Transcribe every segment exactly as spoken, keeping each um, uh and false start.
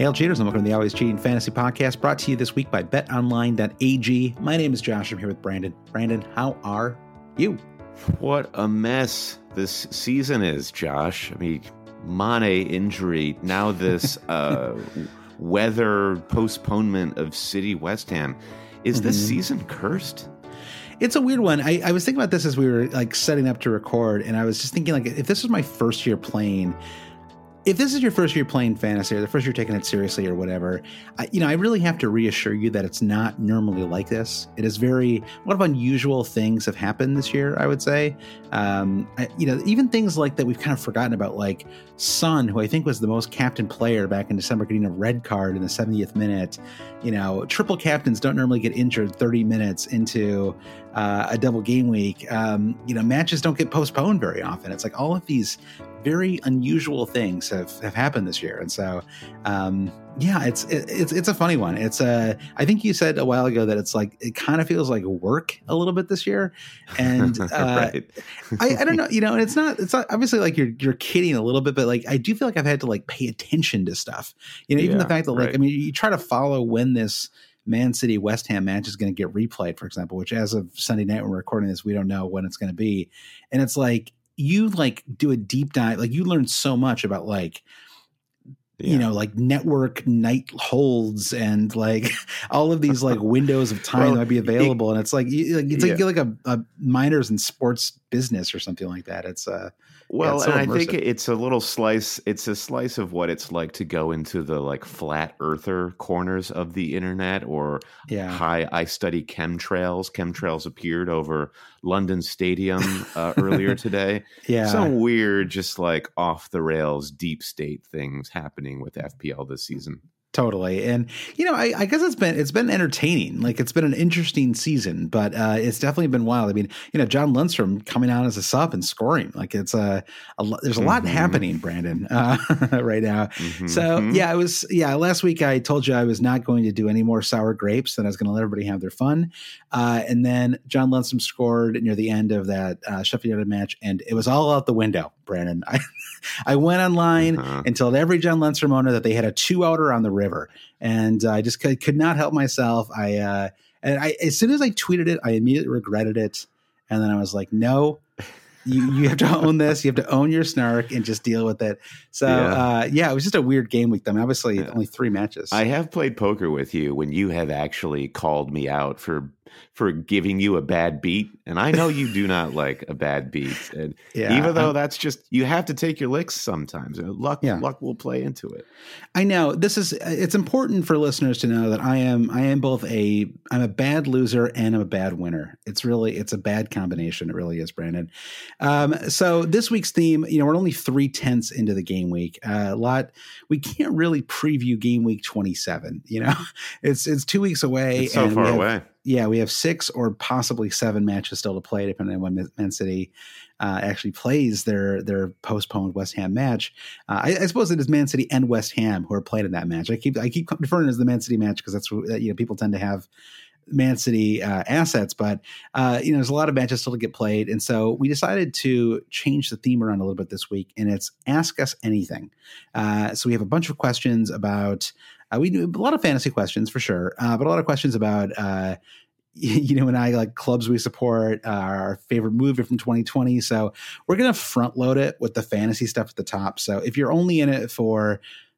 Hail cheaters and welcome to the Always Cheating Fantasy Podcast, brought to you this week by bet online dot a g. My name is Josh. I'm here with Brandon. Brandon, how are you? What a mess this season is, Josh. I mean, Mane injury, now this uh, weather postponement of City West Ham. Is mm-hmm. this season cursed? It's a weird one. I, I was thinking about this as we were like setting up to record, and I was just thinking, like, if this was my first year playing, if this is your first year playing fantasy or the first year taking it seriously or whatever, I, you know, I really have to reassure you that it's not normally like this. It is very, a lot of unusual things have happened this year, I would say. Um, I, you know, even things like that we've kind of forgotten about, like Son, who I think was the most captain player back in December, getting a red card in the seventieth minute. You know, triple captains don't normally get injured thirty minutes into uh, a double game week. Um, you know, matches don't get postponed very often. It's like all of these very unusual things have, have happened this year. And so, um, yeah, it's, it, it's, it's a funny one. It's uh, I think you said a while ago that it's like, it kind of feels like work a little bit this year. And, uh, right. I, I don't know, you know, and it's not, it's not obviously like you're, you're kidding a little bit, but like, I do feel like I've had to like pay attention to stuff, you know, even yeah, the fact that like, right. I mean, you try to follow when this Man City West Ham match is going to get replayed, for example, which as of Sunday night when we're recording this, we don't know when it's going to be. And it's like, you like do a deep dive, like you learn so much about like, yeah. you know, like network night holds and like all of these like windows of time well, that might be available. It, and it's like, it's like, yeah. like a, a minors in sports business or something like that. It's uh well, yeah, it's so and immersive. I think it's a little slice. It's a slice of what it's like to go into the like flat earther corners of the internet, or yeah. high. I study chemtrails. Chemtrails appeared over London Stadium uh, earlier today. Yeah, some weird, just like off the rails, deep state things happening with F P L this season. Totally. And, you know, I, I guess it's been, it's been entertaining. Like it's been an interesting season, but uh, it's definitely been wild. I mean, you know, John Lundstrom coming out as a sub and scoring, like it's a, a there's a lot mm-hmm. happening, Brandon, uh, right now. Mm-hmm. So yeah, it was, yeah. Last week I told you I was not going to do any more sour grapes, and I was going to let everybody have their fun. Uh, and then John Lundstrom scored near the end of that uh, Sheffield United match, and it was all out the window, Brandon. I, I went online uh-huh. and told every John Lundstrom owner that they had a two outer on the river, and I just could, could not help myself. I uh, and I as soon as I tweeted it, I immediately regretted it, and then I was like, no. You you have to own this. You have to own your snark and just deal with it. So yeah, uh, yeah it was just a weird game week. I mean, obviously yeah. only three matches. I have played poker with you when you have actually called me out for for giving you a bad beat, and I know you do not like a bad beat. And yeah, even though I'm, that's just, you have to take your licks sometimes. Luck yeah. luck will play into it. I know this is. It's important for listeners to know that I am I am both a I'm a bad loser and I'm a bad winner. It's really it's a bad combination. It really is, Brandon. Um, so this week's theme, you know, we're only three tenths into the game week. Uh, a lot. We can't really preview game week twenty-seven. You know, it's it's two weeks away. It's so and far have, away. Yeah, we have six or possibly seven matches still to play, depending on when Man City uh, actually plays their their postponed West Ham match. Uh, I, I suppose it is Man City and West Ham who are playing in that match. I keep I keep referring to it as the Man City match because that's you know people tend to have Man City uh, assets, but uh, you know there's a lot of matches still to get played, and so we decided to change the theme around a little bit this week, and it's Ask Us Anything. Uh, so we have a bunch of questions about. Uh, we do a lot of fantasy questions for sure, uh, but a lot of questions about, uh, you know, and I like clubs we support, uh, our favorite movie from twenty twenty. So we're going to front load it with the fantasy stuff at the top. So if you're only in it for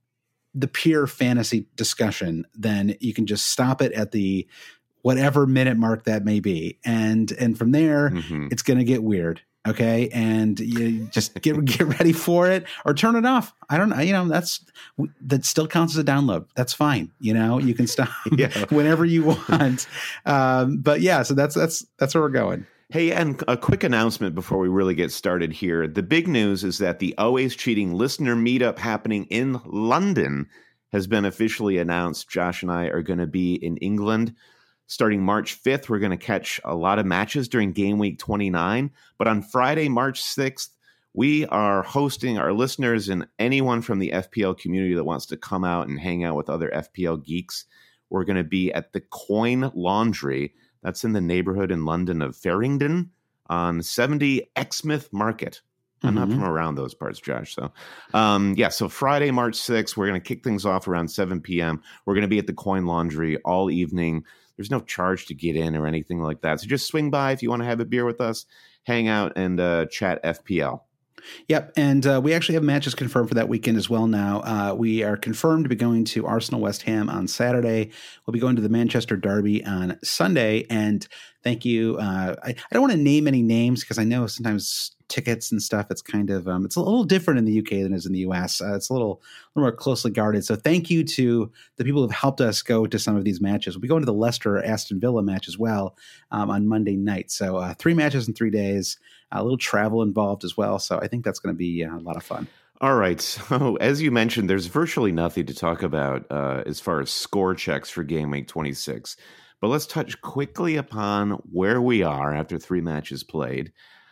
the pure fantasy discussion, then you can just stop it at the whatever minute mark that may be. And, and from there, mm-hmm. it's going to get weird. Okay. And you just get, get ready for it or turn it off. I don't know. You know, that's, that still counts as a download. That's fine. You know, you can stop yeah. whenever you want. Um, but yeah, so that's, that's, that's where we're going. Hey, and a quick announcement before we really get started here. The big news is that the Always Cheating listener meetup happening in London has been officially announced. Josh and I are going to be in England. Starting March fifth, we're going to catch a lot of matches during game week twenty-nine. But on Friday, March sixth, we are hosting our listeners and anyone from the F P L community that wants to come out and hang out with other F P L geeks. We're going to be at the Coin Laundry. That's in the neighborhood in London of Farringdon on seventy Exmouth Market. I'm not from around those parts, Josh. So, um, yeah, so Friday, March sixth, we're going to kick things off around seven p.m. We're going to be at the Coin Laundry all evening. There's no charge to get in or anything like that. So just swing by if you want to have a beer with us, hang out, and uh, chat F P L. Yep, and uh, we actually have matches confirmed for that weekend as well now. Uh, we are confirmed to be going to Arsenal West Ham on Saturday. We'll be going to the Manchester Derby on Sunday. And thank you. Uh, I, I don't want to name any names because I know sometimes tickets and stuff, it's kind of um, it's a little different in the U K than it is in the U S. Uh, it's a little, a little more closely guarded. So thank you to the people who have helped us go to some of these matches. We'll be going to the Leicester Aston Villa match as well um, on Monday night. So uh, three matches in three days. A little travel involved as well. So I think that's going to be uh, a lot of fun. All right. So as you mentioned, there's virtually nothing to talk about uh, as far as score checks for Game Week twenty-six. But let's touch quickly upon where we are after three matches played.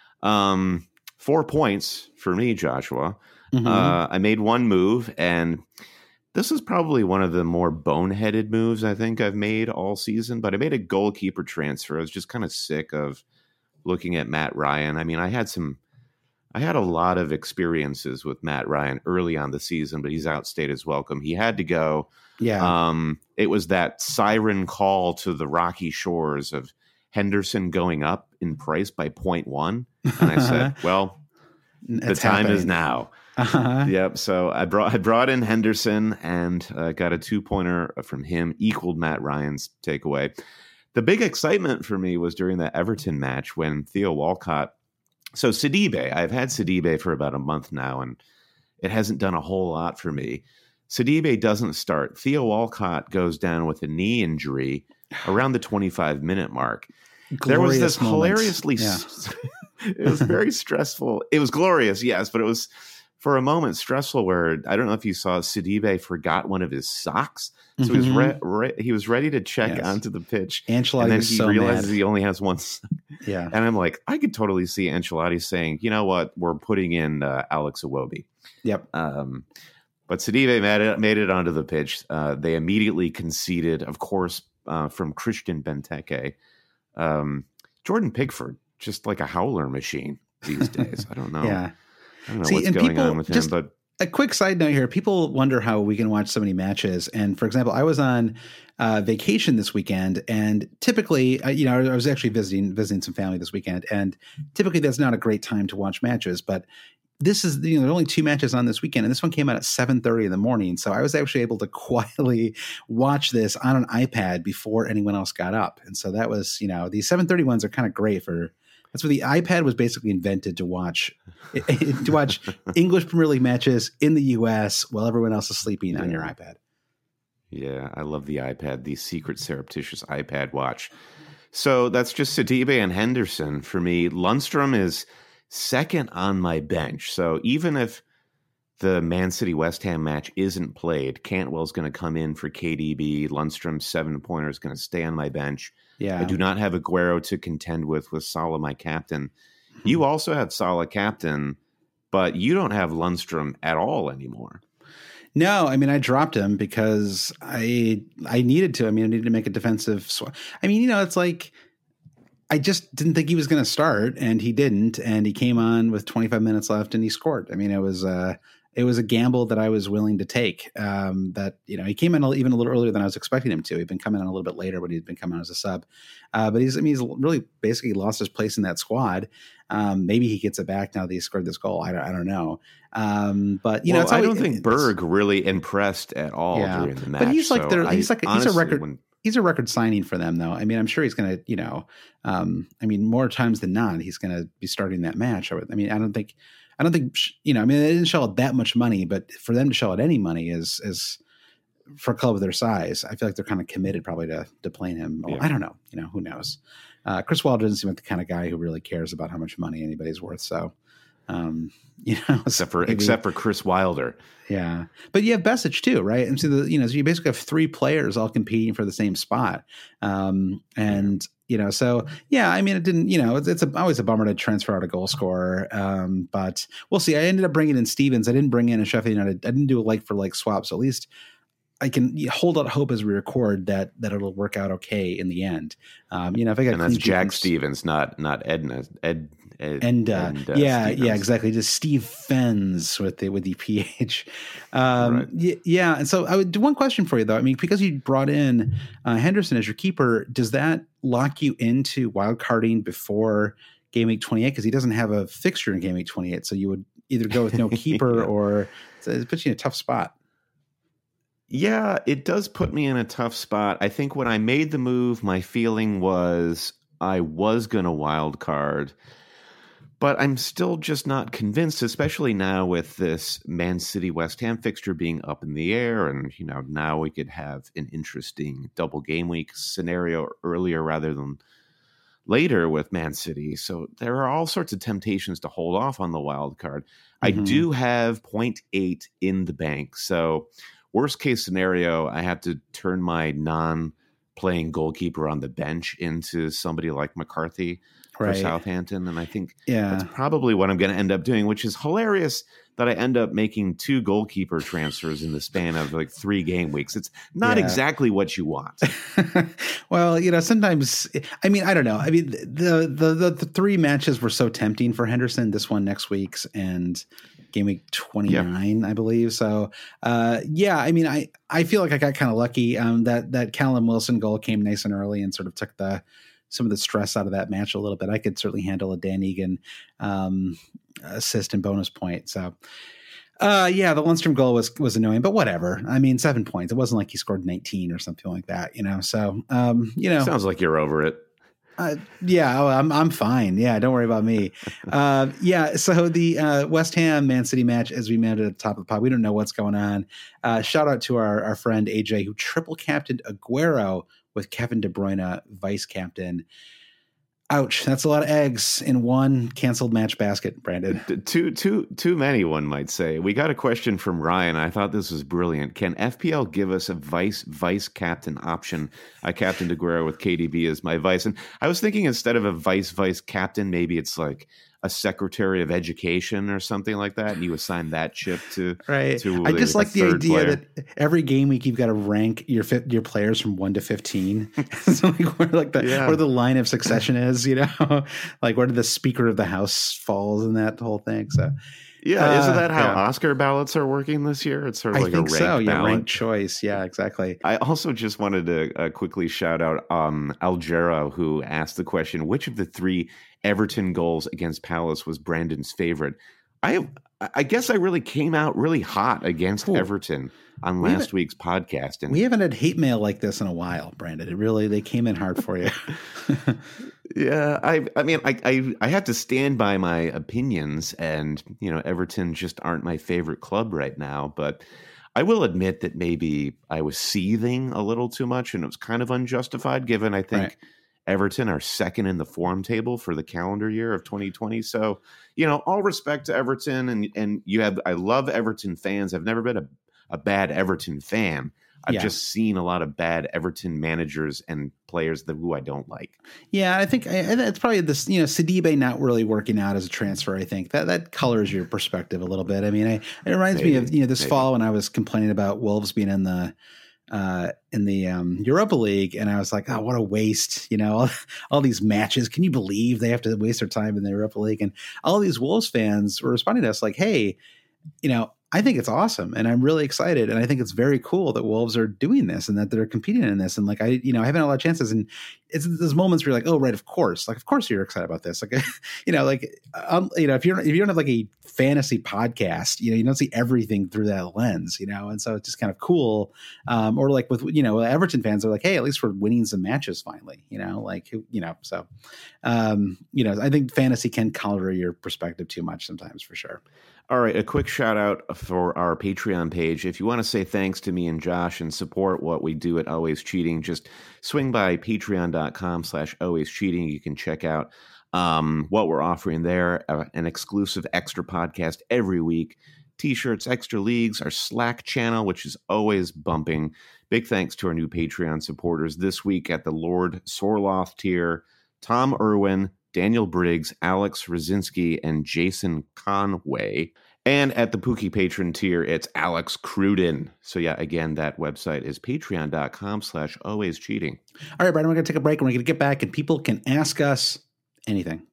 Um, four points for me, Joshua. Mm-hmm. Uh, I made one move, and this is probably one of the more boneheaded moves I think I've made all season. But I made a goalkeeper transfer. I was just kind of sick of looking at Matt Ryan. I mean, I had some, I had a lot of experiences with Matt Ryan early on the season, but he's outstayed his welcome. He had to go. Yeah. Um, it was that siren call to the rocky shores of Henderson going up in price by point one. And I said, well, the it's time happening. is now. Uh-huh. Yep. So I brought, I brought in Henderson and uh, got a two pointer from him, equaled Matt Ryan's takeaway. The big excitement for me was during the Everton match when Theo Walcott. So Sidibe, I've had Sidibe for about a month now, and it hasn't done a whole lot for me. Sidibe doesn't start. Theo Walcott goes down with a knee injury around the twenty-five minute mark. Glorious there was this moments. hilariously, Yeah. It was very stressful. It was glorious, yes, but it was for a moment stressful where I don't know if you saw Sidibe forgot one of his socks. So mm-hmm. he was re- re- he was ready to check yes. onto the pitch. Ancelotti and then was he so realizes mad. he only has one sock. Yeah. And I'm like, I could totally see Ancelotti saying, you know what, we're putting in uh, Alex Iwobi. Yep. Um, but Sidibe made it, made it onto the pitch. Uh, they immediately conceded, of course, uh, from Christian Benteke. Um, Jordan Pickford, just like a howler machine these days. I don't know. Yeah. I don't know See, what's and going people on with him, just, but a quick side note here. People wonder how we can watch so many matches. And for example, I was on uh, vacation this weekend, and typically, uh, you know, I was actually visiting, visiting some family this weekend, and typically that's not a great time to watch matches, but this is, you know, there are only two matches on this weekend, and this one came out at seven thirty in the morning. So I was actually able to quietly watch this on an iPad before anyone else got up. And so that was, you know, these seven thirty ones are kind of great for, that's what the iPad was basically invented to watch, to watch English Premier League matches in the U S while everyone else is sleeping yeah. on your iPad. Yeah, I love the iPad, the secret surreptitious iPad watch. So that's just Sidibe and Henderson for me. Lundstrom is second on my bench. So even if the Man City West Ham match isn't played, Cantwell's going to come in for K D B. Lundstrom's seven pointer is going to stay on my bench. Yeah. I do not have Aguero to contend with, with Salah my captain. Mm-hmm. You also have Salah captain, but you don't have Lundstrom at all anymore. No, I mean, I dropped him because I I needed to. I mean, I needed to make a defensive swap. I mean, you know, it's like, I just didn't think he was going to start, and he didn't. And he came on with twenty-five minutes left, and he scored. I mean, it was uh, it was a gamble that I was willing to take. Um, that, you know, he came in even a little earlier than I was expecting him to. He'd been coming on a little bit later, but he'd been coming on as a sub. Uh, but he's I mean, he's really basically lost his place in that squad. Um, maybe he gets it back now that he scored this goal. I don't, I don't know. Um, but you well, know, it's I always, don't think Berg really impressed at all yeah, during the match. But he's like, so he's like, I, he's honestly, a record. When, He's a record signing for them, though. I mean, I'm sure he's going to, you know, um, I mean, more times than not, he's going to be starting that match. I mean, I don't think, I don't think, you know, I mean, they didn't shell out that much money, but for them to shell out any money is, is for a club of their size, I feel like they're kind of committed probably to, to playing him. Well, yeah. I don't know, you know, who knows? Uh, Chris Wilder doesn't seem like the kind of guy who really cares about how much money anybody's worth. So, um, you know, except for, maybe, except for Chris Wilder. Yeah. But you have Besic too, right? And so the, you know, so you basically have three players all competing for the same spot. Um, and, you know, so yeah, I mean, it didn't, you know, it's, it's a, always a bummer to transfer out a goal scorer. Um, but we'll see. I ended up bringing in Stevens. I didn't bring in a Sheffield United. I didn't do a like for like swap. So at least I can hold out hope as we record that that it'll work out okay in the end. Um, you know, if I got and that's Jack from, Stevens, not not Edna Ed. Ed and uh, and, uh, yeah, Stevens. yeah, exactly. Just Steve Fens with the with the P H. Um, right. y- yeah, and so I would do one question for you though. I mean, because you brought in uh, Henderson as your keeper, does that lock you into wild carding before game week twenty-eight? Because he doesn't have a fixture in game week twenty-eight, so you would either go with no keeper yeah. or it puts you in a tough spot. Yeah, it does put me in a tough spot. I think when I made the move, my feeling was I was going to wild card. But I'm still just not convinced, especially now with this Man City West Ham fixture being up in the air. And, you know, now we could have an interesting double game week scenario earlier rather than later with Man City. So there are all sorts of temptations to hold off on the wild card. Mm-hmm. I do have zero point eight in the bank. So worst case scenario, I have to turn my non-playing goalkeeper on the bench into somebody like McCarthy. For right. Southampton, and I think yeah. that's probably what I'm going to end up doing, which is hilarious that I end up making two goalkeeper transfers in the span of like three game weeks. It's not yeah. exactly what you want. Well, you know, sometimes, I mean, I don't know. I mean, the, the, the, the three matches were so tempting for Henderson, this one next week's and game week twenty-nine, yeah. I believe. So, uh, yeah, I mean, I, I feel like I got kind of lucky. Um, that, that Callum Wilson goal came nice and early and sort of took the, some of the stress out of that match a little bit. I could certainly handle a Dan Egan um, assist and bonus point. So, uh, yeah, the Lundstrom goal was was annoying, but whatever. I mean, seven points. It wasn't like he scored nineteen or something like that, you know. So, um, you know, sounds like you're over it. Uh, yeah, oh, I'm I'm fine. Yeah, don't worry about me. uh, yeah, so the uh, West Ham Man City match, as we mentioned at the top of the pod, we don't know what's going on. Uh, shout out to our our friend A J who triple captained Aguero with Kevin De Bruyne vice captain. Ouch, that's a lot of eggs in one canceled match basket, Brandon. Too too too many, one might say. We got a question from Ryan. I thought this was brilliant. Can F P L give us a vice vice captain option? I captained Aguero with K D B as my vice, and I was thinking instead of a vice vice captain, maybe it's like a secretary of education or something like that, and you assign that chip to right. To I just like the idea player. that every game week you've got to rank your your players from one to fifteen. So like where like the yeah. where the line of succession is, you know, like where the Speaker of the House falls in that whole thing. So yeah, uh, isn't that how yeah. Oscar ballots are working this year? It's sort of I like think a ranked so. Yeah, ballot. ranked choice. Yeah, exactly. I also just wanted to uh, quickly shout out um, Algero, who asked the question: which of the three Everton goals against Palace was Brandon's favorite? I I guess I really came out really hot against Ooh. Everton on we last week's podcast. And we haven't had hate mail like this in a while, Brandon. It really they came in hard for you. Yeah, I I mean I, I I have to stand by my opinions, and you know Everton just aren't my favorite club right now. But I will admit that maybe I was seething a little too much, and it was kind of unjustified, given I think. Right. Everton are second in the form table for the calendar year of twenty twenty. So, you know, all respect to Everton, and and you have, I love Everton fans. I've never been a, a bad Everton fan. I've yeah. just seen a lot of bad Everton managers and players that who I don't like. Yeah, I think it's probably this, you know, Sidibe not really working out as a transfer. I think that that colors your perspective a little bit. I mean, I, it reminds maybe, me of, you know, this maybe. fall when I was complaining about Wolves being in the, uh, in the um, Europa League. And I was like, oh, what a waste, you know, all, all these matches. Can you believe they have to waste their time in the Europa League? And all these Wolves fans were responding to us like, hey, you know, I think it's awesome and I'm really excited. And I think it's very cool that Wolves are doing this and that they're competing in this. And like, I, you know, I haven't had a lot of chances, and it's those moments where you're like, oh, right. Of course. Like, of course you're excited about this. Like, you know, like, um, you know, if you're, if you don't have like a fantasy podcast, you know, you don't see everything through that lens, you know? And so it's just kind of cool. Um, or like with, you know, Everton fans are like, hey, at least we're winning some matches finally, you know, like, you know, so, um, you know, I think fantasy can color your perspective too much sometimes for sure. All right, a quick shout out for our Patreon page. If you want to say thanks to me and Josh and support what we do at Always Cheating, just swing by patreon.com slash always cheating. You can check out um, what we're offering there, uh, an exclusive extra podcast every week, T-shirts, extra leagues, our Slack channel, which is always bumping. Big thanks to our new Patreon supporters this week at the Lord Sorloth tier, Tom Irwin, Daniel Briggs, Alex Rosinski, and Jason Conway. And at the Pookie patron tier, it's Alex Cruden. So yeah, again, that website is patreon.com slash always cheating. All right, Brandon, we're going to take a break and we're going to get back and people can ask us anything.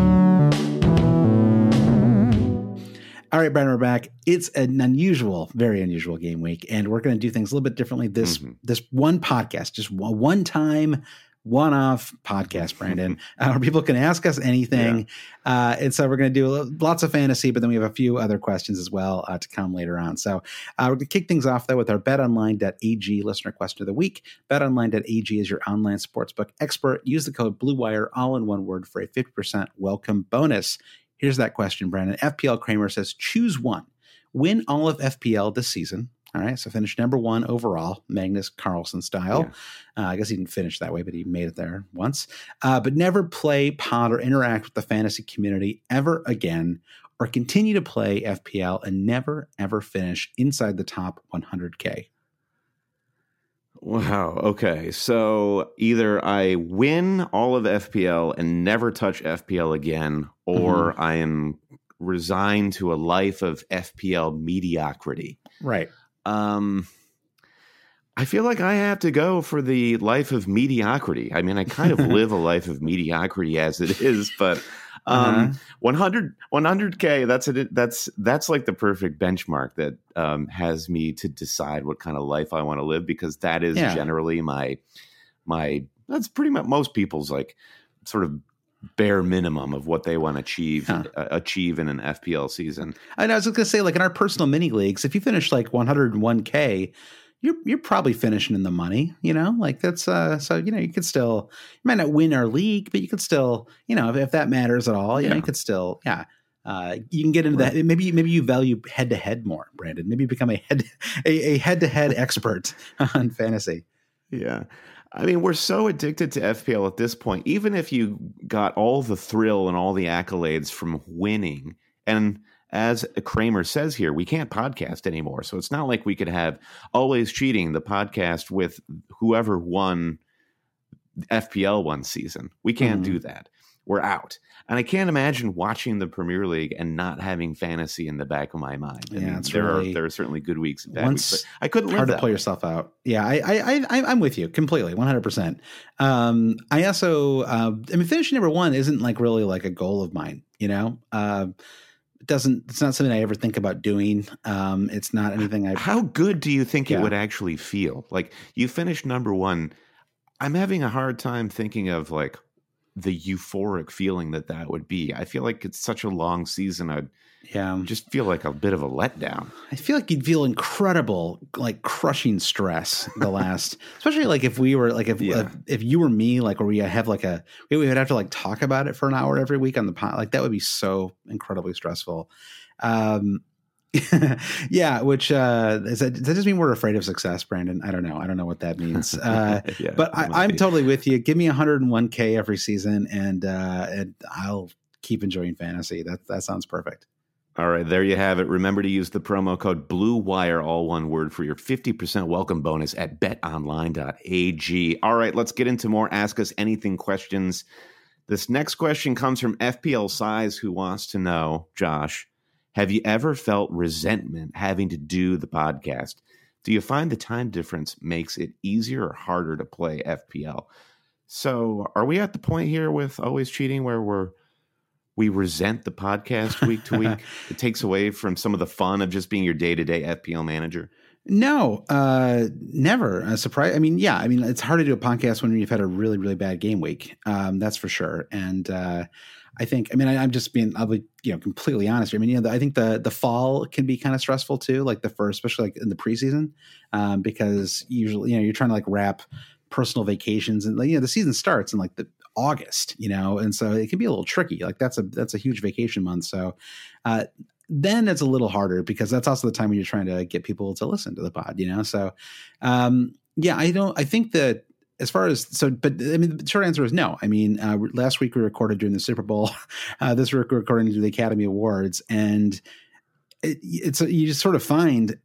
All right, Brandon, we're back. It's an unusual, very unusual game week, and we're going to do things a little bit differently. This mm-hmm. this one podcast, just one, one time, one-off podcast, Brandon, uh, where people can ask us anything. Yeah. Uh, and so we're going to do lots of fantasy, but then we have a few other questions as well uh, to come later on. So uh, we're going to kick things off, though, with our bet online dot a g listener question of the week. bet online dot a g is your online sportsbook expert. Use the code BlueWire, all in one word, for a fifty percent welcome bonus. Here's that question, Brandon. F P L Kramer says, choose one. Win all of F P L this season. All right, so finish number one overall, Magnus Carlsen style. Yeah. Uh, I guess he didn't finish that way, but he made it there once. Uh, but never play, pod, or interact with the fantasy community ever again, or continue to play F P L and never, ever finish inside the top one hundred K. Wow. Okay. So either I win all of F P L and never touch F P L again, or mm-hmm. I am resigned to a life of F P L mediocrity. Right. Um, I feel like I have to go for the life of mediocrity. I mean, I kind of live a life of mediocrity as it is, but um, uh-huh. one hundred, one hundred K, that's it. That's, that's like the perfect benchmark that um, has me to decide what kind of life I want to live, because that is yeah. generally my, my, that's pretty much most people's like sort of bare minimum of what they want to achieve huh. uh, achieve in an F P L season. And I was going to say, like in our personal mini leagues, if you finish like one hundred one K, you're you're probably finishing in the money, you know, like that's uh, so, you know, you could still, you might not win our league, but you could still, you know, if, if that matters at all, you yeah. know, you could still, yeah. Uh, you can get into right. that. Maybe, maybe you value head to head more, Brandon. Maybe you become a head, a, a head to head expert on fantasy. Yeah. I mean, we're so addicted to F P L at this point. Even if you got all the thrill and all the accolades from winning, and as Kramer says here, we can't podcast anymore. So it's not like we could have Always Cheating, the podcast with whoever won F P L one season. We can't mm-hmm. do that. We're out. And I can't imagine watching the Premier League and not having fantasy in the back of my mind. I yeah, mean, it's there really, are there are certainly good weeks and bad once, weeks, but I couldn't live hard that to pull way. yourself out. Yeah, I, I, I, I'm with you completely, one hundred percent. Um, I also, uh, I mean, finishing number one isn't like really like a goal of mine. You know, uh, it doesn't. It's not something I ever think about doing. Um, it's not anything I. How good do you think yeah. it would actually feel? Like you finished number one. I'm having a hard time thinking of like the euphoric feeling that that would be. I feel like it's such a long season. I'd yeah. just feel like a bit of a letdown. I feel like you'd feel incredible, like crushing stress the last, especially like if we were like, if, yeah. if, if you were me, like where we have like a, we would have to like talk about it for an hour every week on the pod. Like that would be so incredibly stressful. Um, yeah, which uh, is that, does that just mean we're afraid of success, Brandon? I don't know. I don't know what that means. Uh, yeah, but I, I'm totally with you. Give me one hundred one K every season, and uh, and I'll keep enjoying fantasy. That that sounds perfect. All right, there you have it. Remember to use the promo code BlueWire, all one word, for your fifty percent welcome bonus at bet online dot a g. All right, let's get into more Ask Us Anything questions. This next question comes from F P L Size, who wants to know, Josh, have you ever felt resentment having to do the podcast? Do you find the time difference makes it easier or harder to play F P L? So are we at the point here with Always Cheating where we're we resent the podcast week to week? It takes away from some of the fun of just being your day-to-day F P L manager? No, uh, never. A surprise. I mean, yeah, I mean, it's hard to do a podcast when you've had a really, really bad game week. Um, that's for sure. And uh, I think, I mean, I, I'm just being, I'll be, you know, completely honest. I mean, you know, I think the the fall can be kind of stressful too, like the first, especially like in the preseason, um, because usually, you know, you're trying to like wrap personal vacations and, you know, the season starts in like the August, you know, and so it can be a little tricky. Like that's a that's a huge vacation month. So uh, then it's a little harder because that's also the time when you're trying to get people to listen to the pod, you know. So um, yeah, I don't. I think that as far as so, but I mean, the short answer is no. I mean, uh, last week we recorded during the Super Bowl. Uh, this week we're recording during the Academy Awards, and it, it's you just sort of find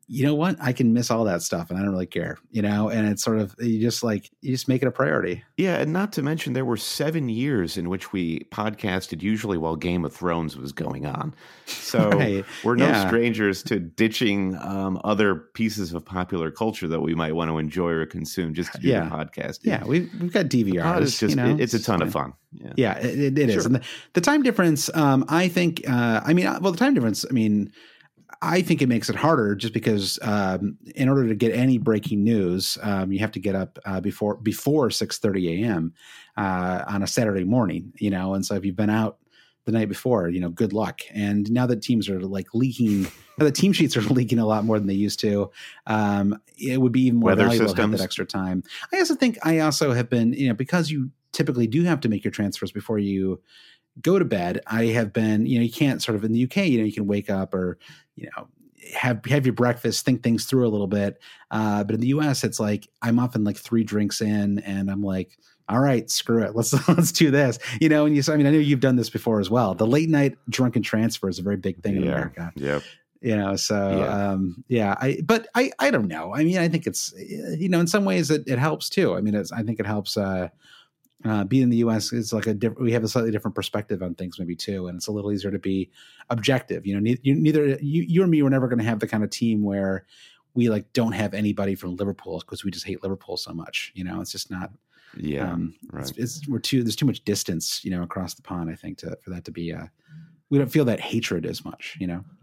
you know what? I can miss all that stuff and I don't really care, you know? And it's sort of, you just like, you just make it a priority. Yeah. And not to mention, there were seven years in which we podcasted, usually while Game of Thrones was going on. So right. we're no yeah. strangers to ditching um, other pieces of popular culture that we might want to enjoy or consume just to do yeah. the podcast. Yeah. We've, we've got D V Rs. It's, just, you know? it, it's a ton it's of fun. Yeah, yeah it, it sure. is. And the, the time difference, um, I think, uh, I mean, well, the time difference, I mean, I think it makes it harder just because um, in order to get any breaking news, um, you have to get up uh, before before six thirty a.m. Uh, on a Saturday morning, you know. And so if you've been out the night before, you know, good luck. And now that teams are like leaking, now the team sheets are leaking a lot more than they used to. Um, it would be even more Weather valuable systems. to have that extra time. I also think I also have been, you know, because you typically do have to make your transfers before you go to bed. I have been, you know, you can't sort of in the U K, you know, you can wake up or, you know, have have your breakfast, think things through a little bit. Uh, but in the U S, it's like I'm often like three drinks in, and I'm like, all right, screw it, let's let's do this. You know, and you. I mean, I know you've done this before as well. The late night drunken transfer is a very big thing in yeah. America. Yep. You know, so yeah. um, yeah. I but I I don't know. I mean, I think it's, you know, in some ways it, it helps too. I mean, it's, I think it helps. Uh, Uh, being in the U S is like a diff- we have a slightly different perspective on things maybe too, and it's a little easier to be objective. You know, ne- you, neither you, you or me were never going to have the kind of team where we like don't have anybody from Liverpool because we just hate Liverpool so much. You know, it's just not. Yeah, um, right. It's, it's we're too there's too much distance, you know, across the pond. I think to for that to be. Uh, we don't feel that hatred as much. You know.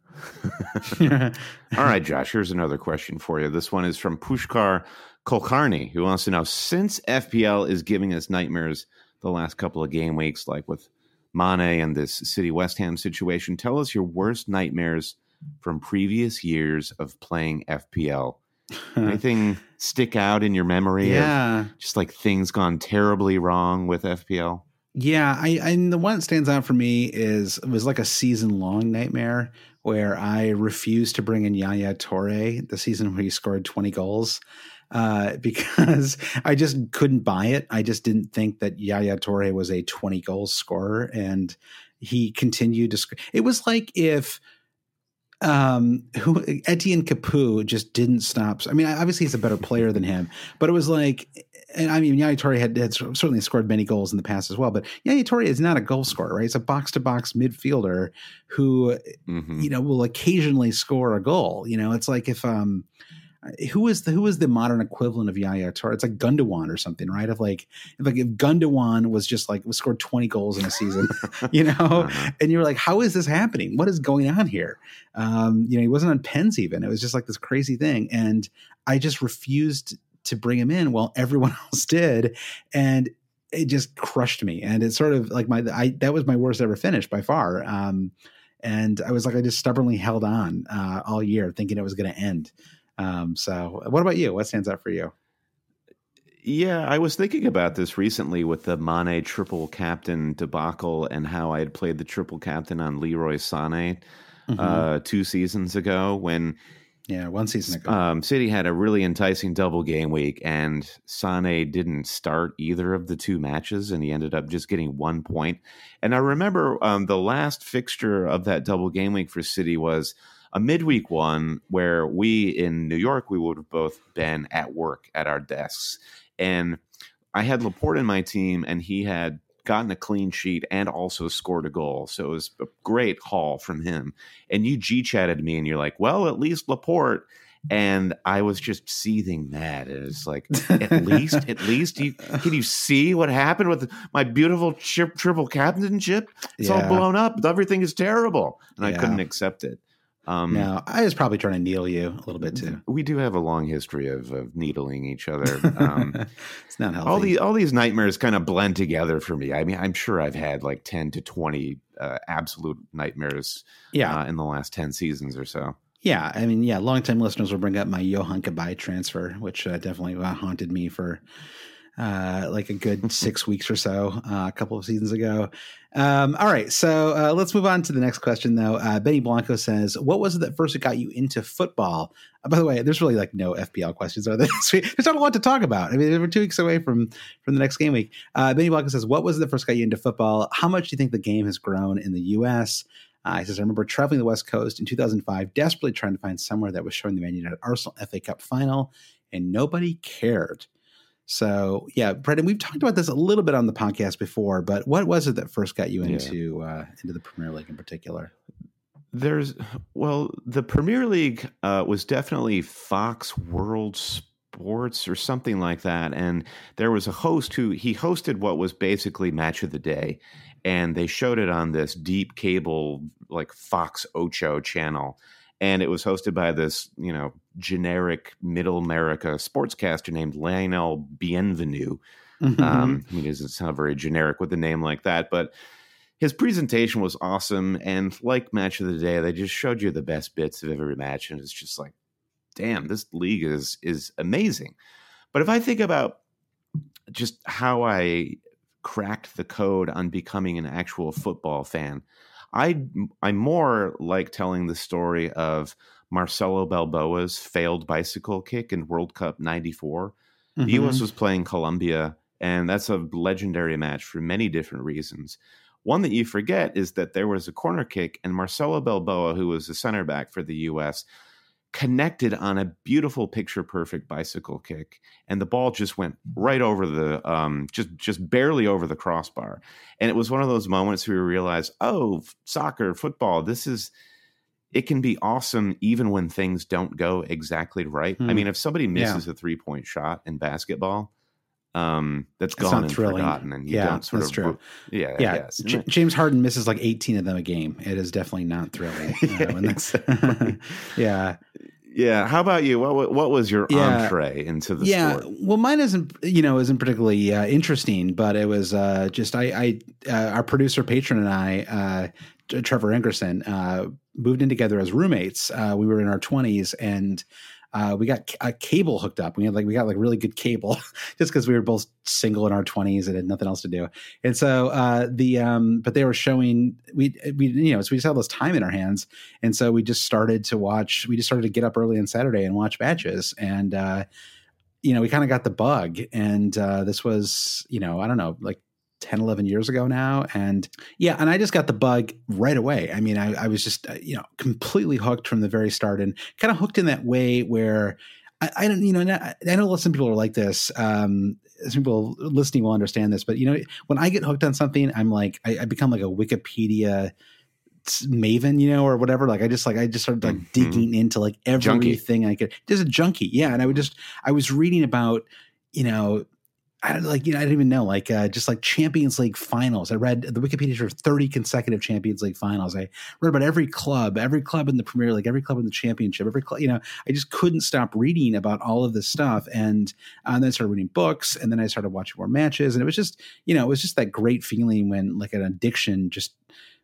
All right, Josh, here's another question for you. This one is from Pushkar Kulkarni, who wants to know, since F P L is giving us nightmares the last couple of game weeks, like with Mane and this City West Ham situation, tell us your worst nightmares from previous years of playing F P L. Anything stick out in your memory? Yeah. Of just like things gone terribly wrong with F P L? Yeah, I, I the one that stands out for me is it was like a season long nightmare where I refused to bring in Yaya Toure the season where he scored twenty goals uh, because I just couldn't buy it. I just didn't think that Yaya Toure was a twenty goal scorer, and he continued to score. It was like if um, who Etienne Capoue just didn't stop. I mean, obviously he's a better player than him, but it was like. And I mean, Yaya Toure had, had certainly scored many goals in the past as well, but Yaya Toure is not a goal scorer, right? He's a box-to-box midfielder who, mm-hmm. you know, will occasionally score a goal. You know, it's like if um, who is the who is the modern equivalent of Yaya Toure? It's like Gundogan or something, right? Of like, if like if Gundogan was just like was scored twenty goals in a season, you know, uh-huh. and you're like, how is this happening? What is going on here? Um, you know, he wasn't on pens even. It was just like this crazy thing, and I just refused to bring him in while everyone else did. And it just crushed me. And it's sort of like my, I, that was my worst ever finish by far. Um, and I was like, I just stubbornly held on uh, all year thinking it was going to end. Um, so what about you? What stands out for you? Yeah, I was thinking about this recently with the Mane triple captain debacle and how I had played the triple captain on Leroy Sané mm-hmm. uh, two seasons ago when Yeah, one season ago. Um, City had a really enticing double game week, and Sané didn't start either of the two matches, and he ended up just getting one point. And I remember um, the last fixture of that double game week for City was a midweek one where we in New York, we would have both been at work at our desks. And I had Laporte in my team, and he had gotten a clean sheet and also scored a goal. So it was a great haul from him. And you G-chatted me and you're like, well, at least Laporte. And I was just seething mad. And it's like, at least, at least, you, can you see what happened with my beautiful chip, triple captainship? It's yeah. all blown up. Everything is terrible. And yeah. I couldn't accept it. Um, no, I was probably trying to needle you a little bit too. We do have a long history of, of needling each other. Um, it's not healthy. All these all these nightmares kind of blend together for me. I mean, I'm sure I've had like ten to twenty uh, absolute nightmares. Yeah. Uh, in the last ten seasons or so. Yeah, I mean, yeah, longtime listeners will bring up my Johan Cabaye transfer, which uh, definitely uh, haunted me for uh, like a good six weeks or so, uh, a couple of seasons ago. Um, all right, so uh, let's move on to the next question, though. Uh, Benny Blanco says, what was it that first got you into football? Uh, by the way, there's really like no F P L questions, are there? There's not a lot to talk about. I mean, we're two weeks away from, from the next game week. Uh, Benny Blanco says, what was it that first got you into football? How much do you think the game has grown in the U S? Uh, he says, I remember traveling to the West Coast in two thousand five, desperately trying to find somewhere that was showing the Man United Arsenal F A Cup final, and nobody cared. So, yeah, Brendan, we've talked about this a little bit on the podcast before, but what was it that first got you into yeah. uh, into the Premier League in particular? There's, well, the Premier League uh, was definitely Fox World Sports or something like that. And there was a host who, he hosted what was basically Match of the Day. And they showed it on this deep cable, like Fox Ocho channel. And it was hosted by this, you know, generic middle America sportscaster named Lionel Bienvenu. Mm-hmm. Um, I mean, it doesn't sound very generic with a name like that, but his presentation was awesome. And like Match of the Day, they just showed you the best bits of every match. And it's just like, damn, this league is is amazing. But if I think about just how I cracked the code on becoming an actual football fan, I I more like telling the story of Marcelo Balboa's failed bicycle kick in World Cup ninety-four. Mm-hmm. The U S was playing Colombia, and that's a legendary match for many different reasons. One that you forget is that there was a corner kick, and Marcelo Balboa, who was the center back for the U S, connected on a beautiful picture-perfect bicycle kick, and the ball just went right over the, um, just just barely over the crossbar. And it was one of those moments where you realize, oh, soccer, football, this is, it can be awesome even when things don't go exactly right. Hmm. I mean, if somebody misses yeah. a three-point shot in basketball, um, that's it's gone and thrilling. forgotten, and you yeah, don't sort that's of, true. yeah, yeah. J- James Harden misses like eighteen of them a game. It is definitely not thrilling. Uh, exactly. yeah. Yeah. How about you? What what was your yeah. entree into the yeah. sport? Well, mine isn't, you know, isn't particularly uh, interesting, but it was uh, just I, I uh, our producer patron and I, uh, Trevor Engerson, uh, moved in together as roommates. Uh, we were in our twenties, and Uh, we got a cable hooked up. We had like we got like really good cable, just because we were both single in our twenties and had nothing else to do. And so uh, the um, but they were showing we we you know so we just had this time in our hands, and so we just started to watch. We just started to get up early on Saturday and watch matches, and uh, you know we kind of got the bug. And uh, this was you know I don't know like ten, eleven years ago now. And yeah, and I just got the bug right away. I mean, I, I was just, uh, you know, completely hooked from the very start, and kind of hooked in that way where I, I don't, you know, I, I know some people are like this. Um, some people listening will understand this, but you know, when I get hooked on something, I'm like, I, I become like a Wikipedia maven, you know, or whatever. Like I just like, I just started like mm-hmm. digging into like everything junkie. I could, just a junkie. Yeah. And I would just, I was reading about, you know, I don't like, you know, I didn't even know, like, uh, just like Champions League finals. I read the Wikipedia for thirty consecutive Champions League finals. I read about every club, every club in the Premier League, every club in the Championship, every club, you know, I just couldn't stop reading about all of this stuff. And, uh, and then I started reading books, and then I started watching more matches. And it was just, you know, it was just that great feeling when like an addiction just,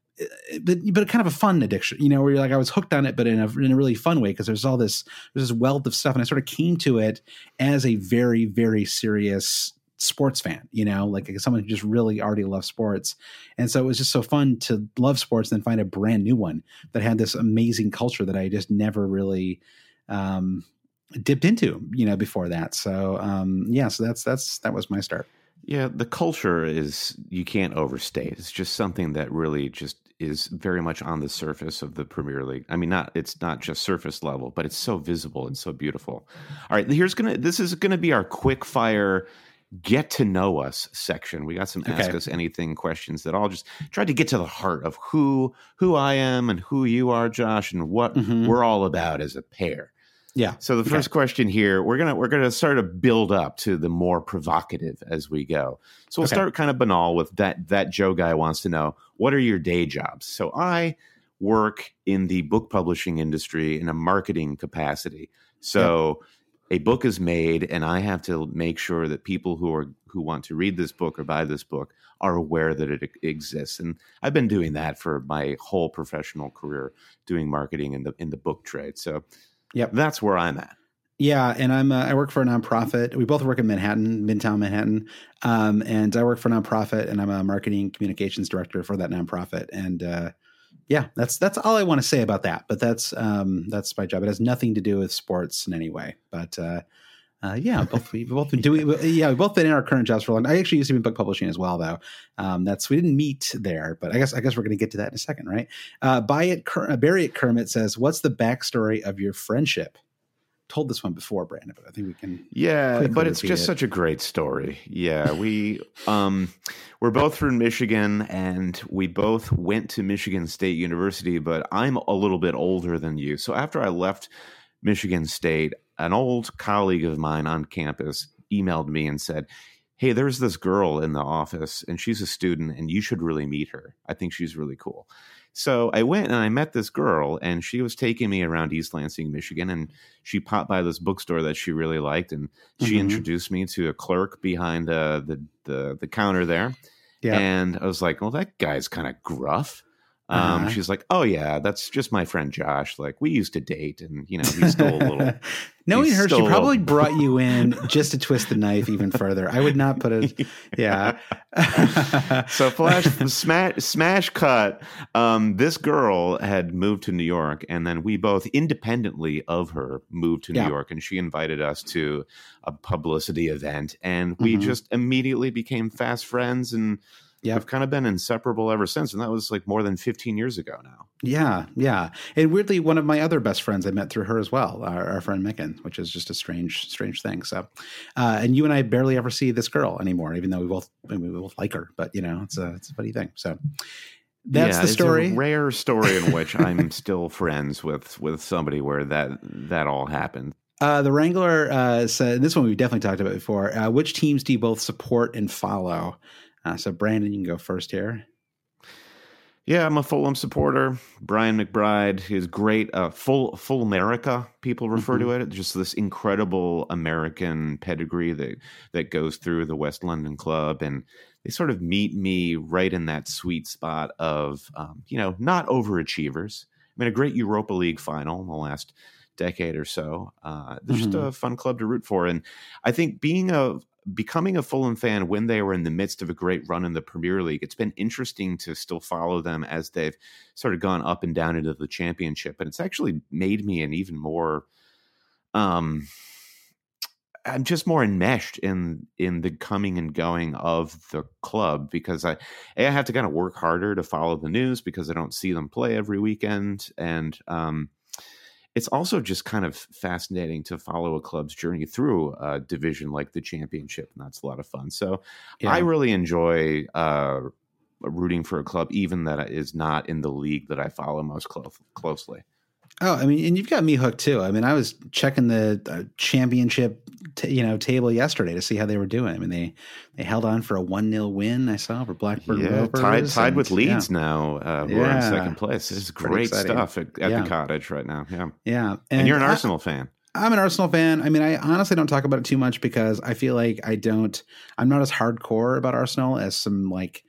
but but kind of a fun addiction, you know, where you're like, I was hooked on it, but in a, in a really fun way, because there's all this, there's this wealth of stuff. And I sort of came to it as a very, very serious sports fan, you know, like someone who just really already loves sports. And so it was just so fun to love sports and then find a brand new one that had this amazing culture that I just never really um, dipped into, you know, before that. So um, yeah, so that's, that's, that was my start. Yeah. The culture is, you can't overstate. It's just something that really just is very much on the surface of the Premier League. I mean, not, it's not just surface level, but it's so visible and so beautiful. All right, here's going to, this is going to be our quick fire get to know us section. We got some okay. ask us anything questions that all just try to get to the heart of who who I am and who you are, Josh, and what mm-hmm. we're all about as a pair. Yeah. So the first okay. question here, we're gonna we're gonna sort of build up to the more provocative as we go. So we'll okay. start kind of banal with that that Joe guy wants to know, what are your day jobs? So I work in the book publishing industry in a marketing capacity. So yeah. a book is made, and I have to make sure that people who are who want to read this book or buy this book are aware that it exists. And I've been doing that for my whole professional career, doing marketing in the in the book trade. So, yep, that's where I'm at. Yeah, and I'm uh, I work for a nonprofit. We both work in Manhattan, Midtown Manhattan, um, and I work for a nonprofit, and I'm a marketing communications director for that nonprofit. And uh, yeah, that's that's all I want to say about that. But that's um, that's my job. It has nothing to do with sports in any way. But uh, Uh, yeah, both we both been doing. Yeah, we both been in our current jobs for a long. I actually used to be in book publishing as well, though. Um, that's we didn't meet there, but I guess I guess we're going to get to that in a second, right? Uh, Buy it, uh, Barry at Kermit says, "What's the backstory of your friendship?" Told this one before, Brandon, but I think we can. Yeah, but it's just it. such a great story. Yeah, we um, we're both from Michigan, and we both went to Michigan State University. But I'm a little bit older than you, so after I left Michigan State, an old colleague of mine on campus emailed me and said, "Hey, there's this girl in the office and she's a student and you should really meet her. I think she's really cool." So I went and I met this girl, and she was taking me around East Lansing, Michigan, and she popped by this bookstore that she really liked, and she mm-hmm. introduced me to a clerk behind uh, the, the the counter there. Yeah. And I was like, well, that guy's kind of gruff. Um, uh-huh. She's like, "Oh yeah, that's just my friend Josh. Like, we used to date, and you know, he stole a little." Knowing her, she probably little... brought you in just to twist the knife even further. I would not put it. Yeah. So flash smash smash cut. Um, this girl had moved to New York, and then we both independently of her moved to New yeah. York, and she invited us to a publicity event, and we mm-hmm. just immediately became fast friends, and yeah, I've kind of been inseparable ever since. And that was like more than fifteen years ago now. Yeah. Yeah. And weirdly, one of my other best friends I met through her as well, our, our friend Micken, which is just a strange, strange thing. So, uh, and you and I barely ever see this girl anymore, even though we both, I mean, we both like her, but you know, it's a, it's a funny thing. So that's yeah, the story. It's a rare story in which I'm still friends with, with somebody where that, that all happened. Uh, the Wrangler uh, said, this one we've definitely talked about before. Uh, which teams do you both support and follow? Uh, so, Brandon, you can go first here. Yeah, I'm a Fulham supporter. Brian McBride is great. Uh, full Full America, people refer mm-hmm. to it. Just this incredible American pedigree that that goes through the West London club, and they sort of meet me right in that sweet spot of, um, you know, not overachievers. I mean, a great Europa League final in the last decade or so. Uh, they're mm-hmm. just a fun club to root for, and I think being a Becoming a Fulham fan when they were in the midst of a great run in the Premier League, it's been interesting to still follow them as they've sort of gone up and down into the Championship. And it's actually made me an even more, um, I'm just more enmeshed in in the coming and going of the club, because I, I have to kind of work harder to follow the news because I don't see them play every weekend. And um it's also just kind of fascinating to follow a club's journey through a division like the Championship, and that's a lot of fun. So yeah. I really enjoy uh, rooting for a club, even that is not in the league that I follow most clo- closely. Oh, I mean, and you've got me hooked too. I mean, I was checking the uh, championship, t- you know, table yesterday to see how they were doing. I mean, they they held on for a one nil win. I saw for Blackburn yeah, Rovers. Tied, tied and, with Leeds yeah. now. Uh, who yeah. are in second place. It's great stuff at, at yeah. the Cottage right now. Yeah, yeah. And, and you're an I, Arsenal fan. I'm an Arsenal fan. I mean, I honestly don't talk about it too much because I feel like I don't. I'm not as hardcore about Arsenal as some like.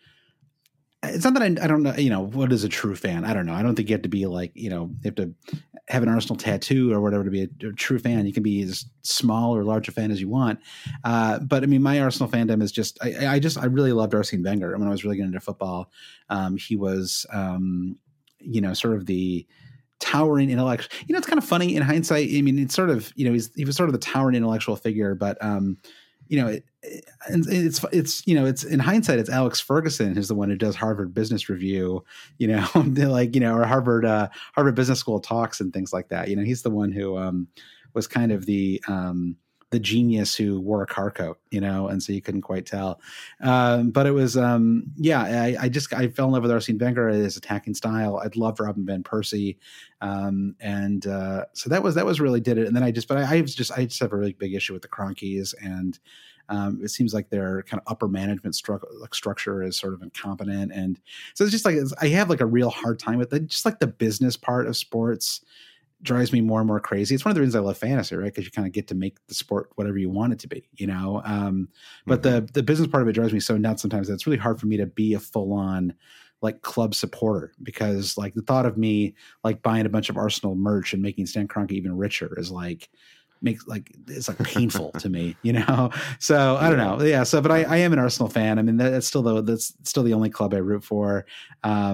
It's not that I, I don't know, you know, what is a true fan? I don't know. I don't think you have to be like, you know, you have to have an Arsenal tattoo or whatever to be a, a true fan. You can be as small or large a fan as you want. Uh, but I mean, my Arsenal fandom is just, I, I just, I really loved Arsene Wenger. When I was really getting into football, um, he was, um, you know, sort of the towering intellectual, you know, it's kind of funny in hindsight. I mean, it's sort of, you know, he's, he was sort of the towering intellectual figure, but, um, you know, it, it, it's, it's, you know, it's in hindsight, it's Alex Ferguson who's the one who does Harvard Business Review, you know, like, you know, or Harvard, uh, Harvard Business School talks and things like that. You know, he's the one who um, was kind of the, um, the genius who wore a car coat, you know, and so you couldn't quite tell. Um, but it was, um, yeah, I, I just, I fell in love with Arsene Wenger, his attacking style. I'd loved Robin Van Persie. Um, and uh, so that was, that was really did it. And then I just, but I, I was just, I just have a really big issue with the Kroenkes, and um, it seems like their kind of upper management stru- like structure is sort of incompetent. And so it's just like, it's, I have like a real hard time with it. Just like the business part of sports drives me more and more crazy. It's one of the reasons I love fantasy, right? Because you kind of get to make the sport whatever you want it to be, you know? Um, but mm-hmm. the the business part of it drives me so nuts sometimes that it's really hard for me to be a full on like club supporter, because like the thought of me like buying a bunch of Arsenal merch and making Stan Kroenke even richer is like, makes like, it's like painful to me, you know? So I don't yeah. know. Yeah. So, but I, I am an Arsenal fan. I mean, that's still the, that's still the only club I root for. Um,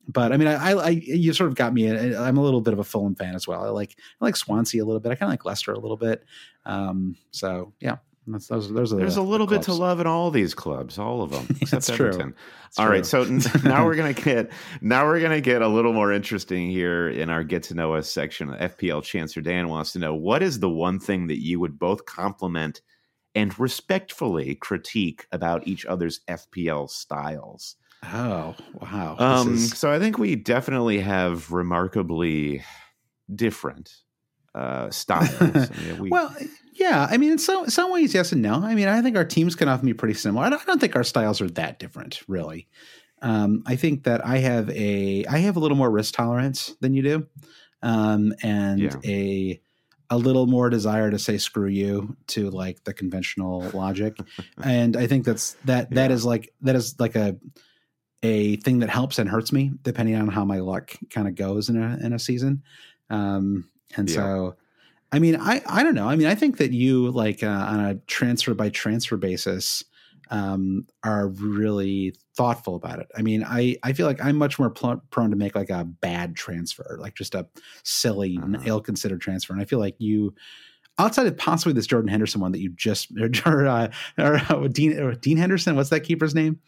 but I mean, I, I, I, you sort of got me. I'm a little bit of a Fulham fan as well. I like, I like Swansea a little bit. I kind of like Leicester a little bit. Um, so yeah, that's, those, those are There's the, a little the bit to love in all these clubs, all of them. That's true. That's all true. Right, so now we're gonna get now we're gonna get a little more interesting here in our Get to Know Us section. F P L Chancellor Dan wants to know, what is the one thing that you would both compliment and respectfully critique about each other's F P L styles? Oh, wow. Um, is... So I think we definitely have remarkably different uh, styles. I mean, we... Well, yeah. I mean, in some, some ways, yes and no. I mean, I think our teams can often be pretty similar. I don't, I don't think our styles are that different, really. Um, I think that I have a I have a little more risk tolerance than you do, um, and yeah. a a little more desire to say screw you to like the conventional logic. And I think that's that that yeah. is like that is like a a thing that helps and hurts me depending on how my luck kind of goes in a in a season. Um, and yeah. so, I mean, I I don't know. I mean, I think that you like uh, on a transfer by transfer basis um, are really thoughtful about it. I mean, I, I feel like I'm much more pl- prone to make like a bad transfer, like just a silly, uh-huh. ill-considered transfer. And I feel like you, outside of possibly this Jordan Henderson one that you just, or, uh, or uh, Dean, or Dean Henderson, what's that keeper's name?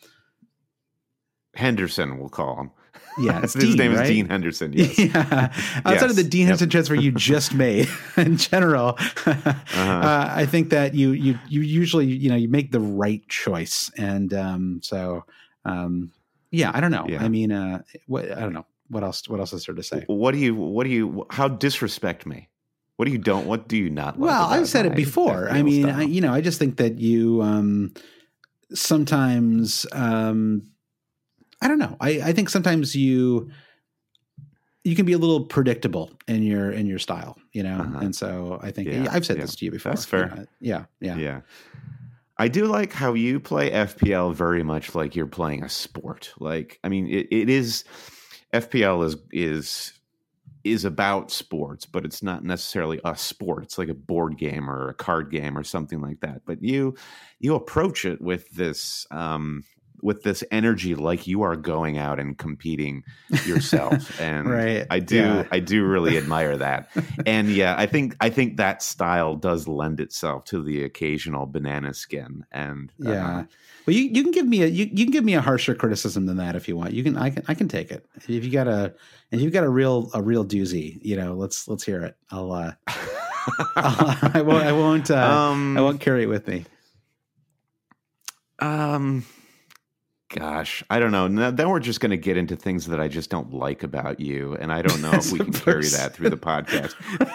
Henderson, we'll call him. Yeah, it's his Dean, name right? is Dean Henderson. Yes. Yeah. Outside yes. of the Dean Henderson yep. transfer you just made, in general, uh-huh. uh, I think that you you you usually you know you make the right choice, and um, so um, yeah, I don't know. Yeah. I mean, uh, what I don't know what else. What else is there to say? What do you? What do you? How disrespect me? What do you don't? What do you not? Like well, I've said it before. I mean, I, you know, I just think that you um, sometimes. Um, I don't know. I, I think sometimes you you can be a little predictable in your in your style, you know. Uh-huh. And so I think yeah, I've said yeah. this to you before. That's fair. You know? Yeah, yeah, yeah. I do like how you play F P L very much like you're playing a sport. Like, I mean, it, it is F P L is is is about sports, but it's not necessarily a sport. It's like a board game or a card game or something like that. But you you approach it with this. Um, with this energy, like you are going out and competing yourself. And right. I do, yeah. I do really admire that. And yeah, I think, I think that style does lend itself to the occasional banana skin. And yeah, uh, well, you, you can give me a, you, you can give me a harsher criticism than that if you want. You can, I can, I can take it. If you got a, and you've got a real, a real doozy, you know, let's, let's hear it. I'll, uh, I'll I won't, I won't, uh, um, I won't carry it with me. Um, Gosh, I don't know. Now, then we're just going to get into things that I just don't like about you, and I don't know if we can carry that through the podcast.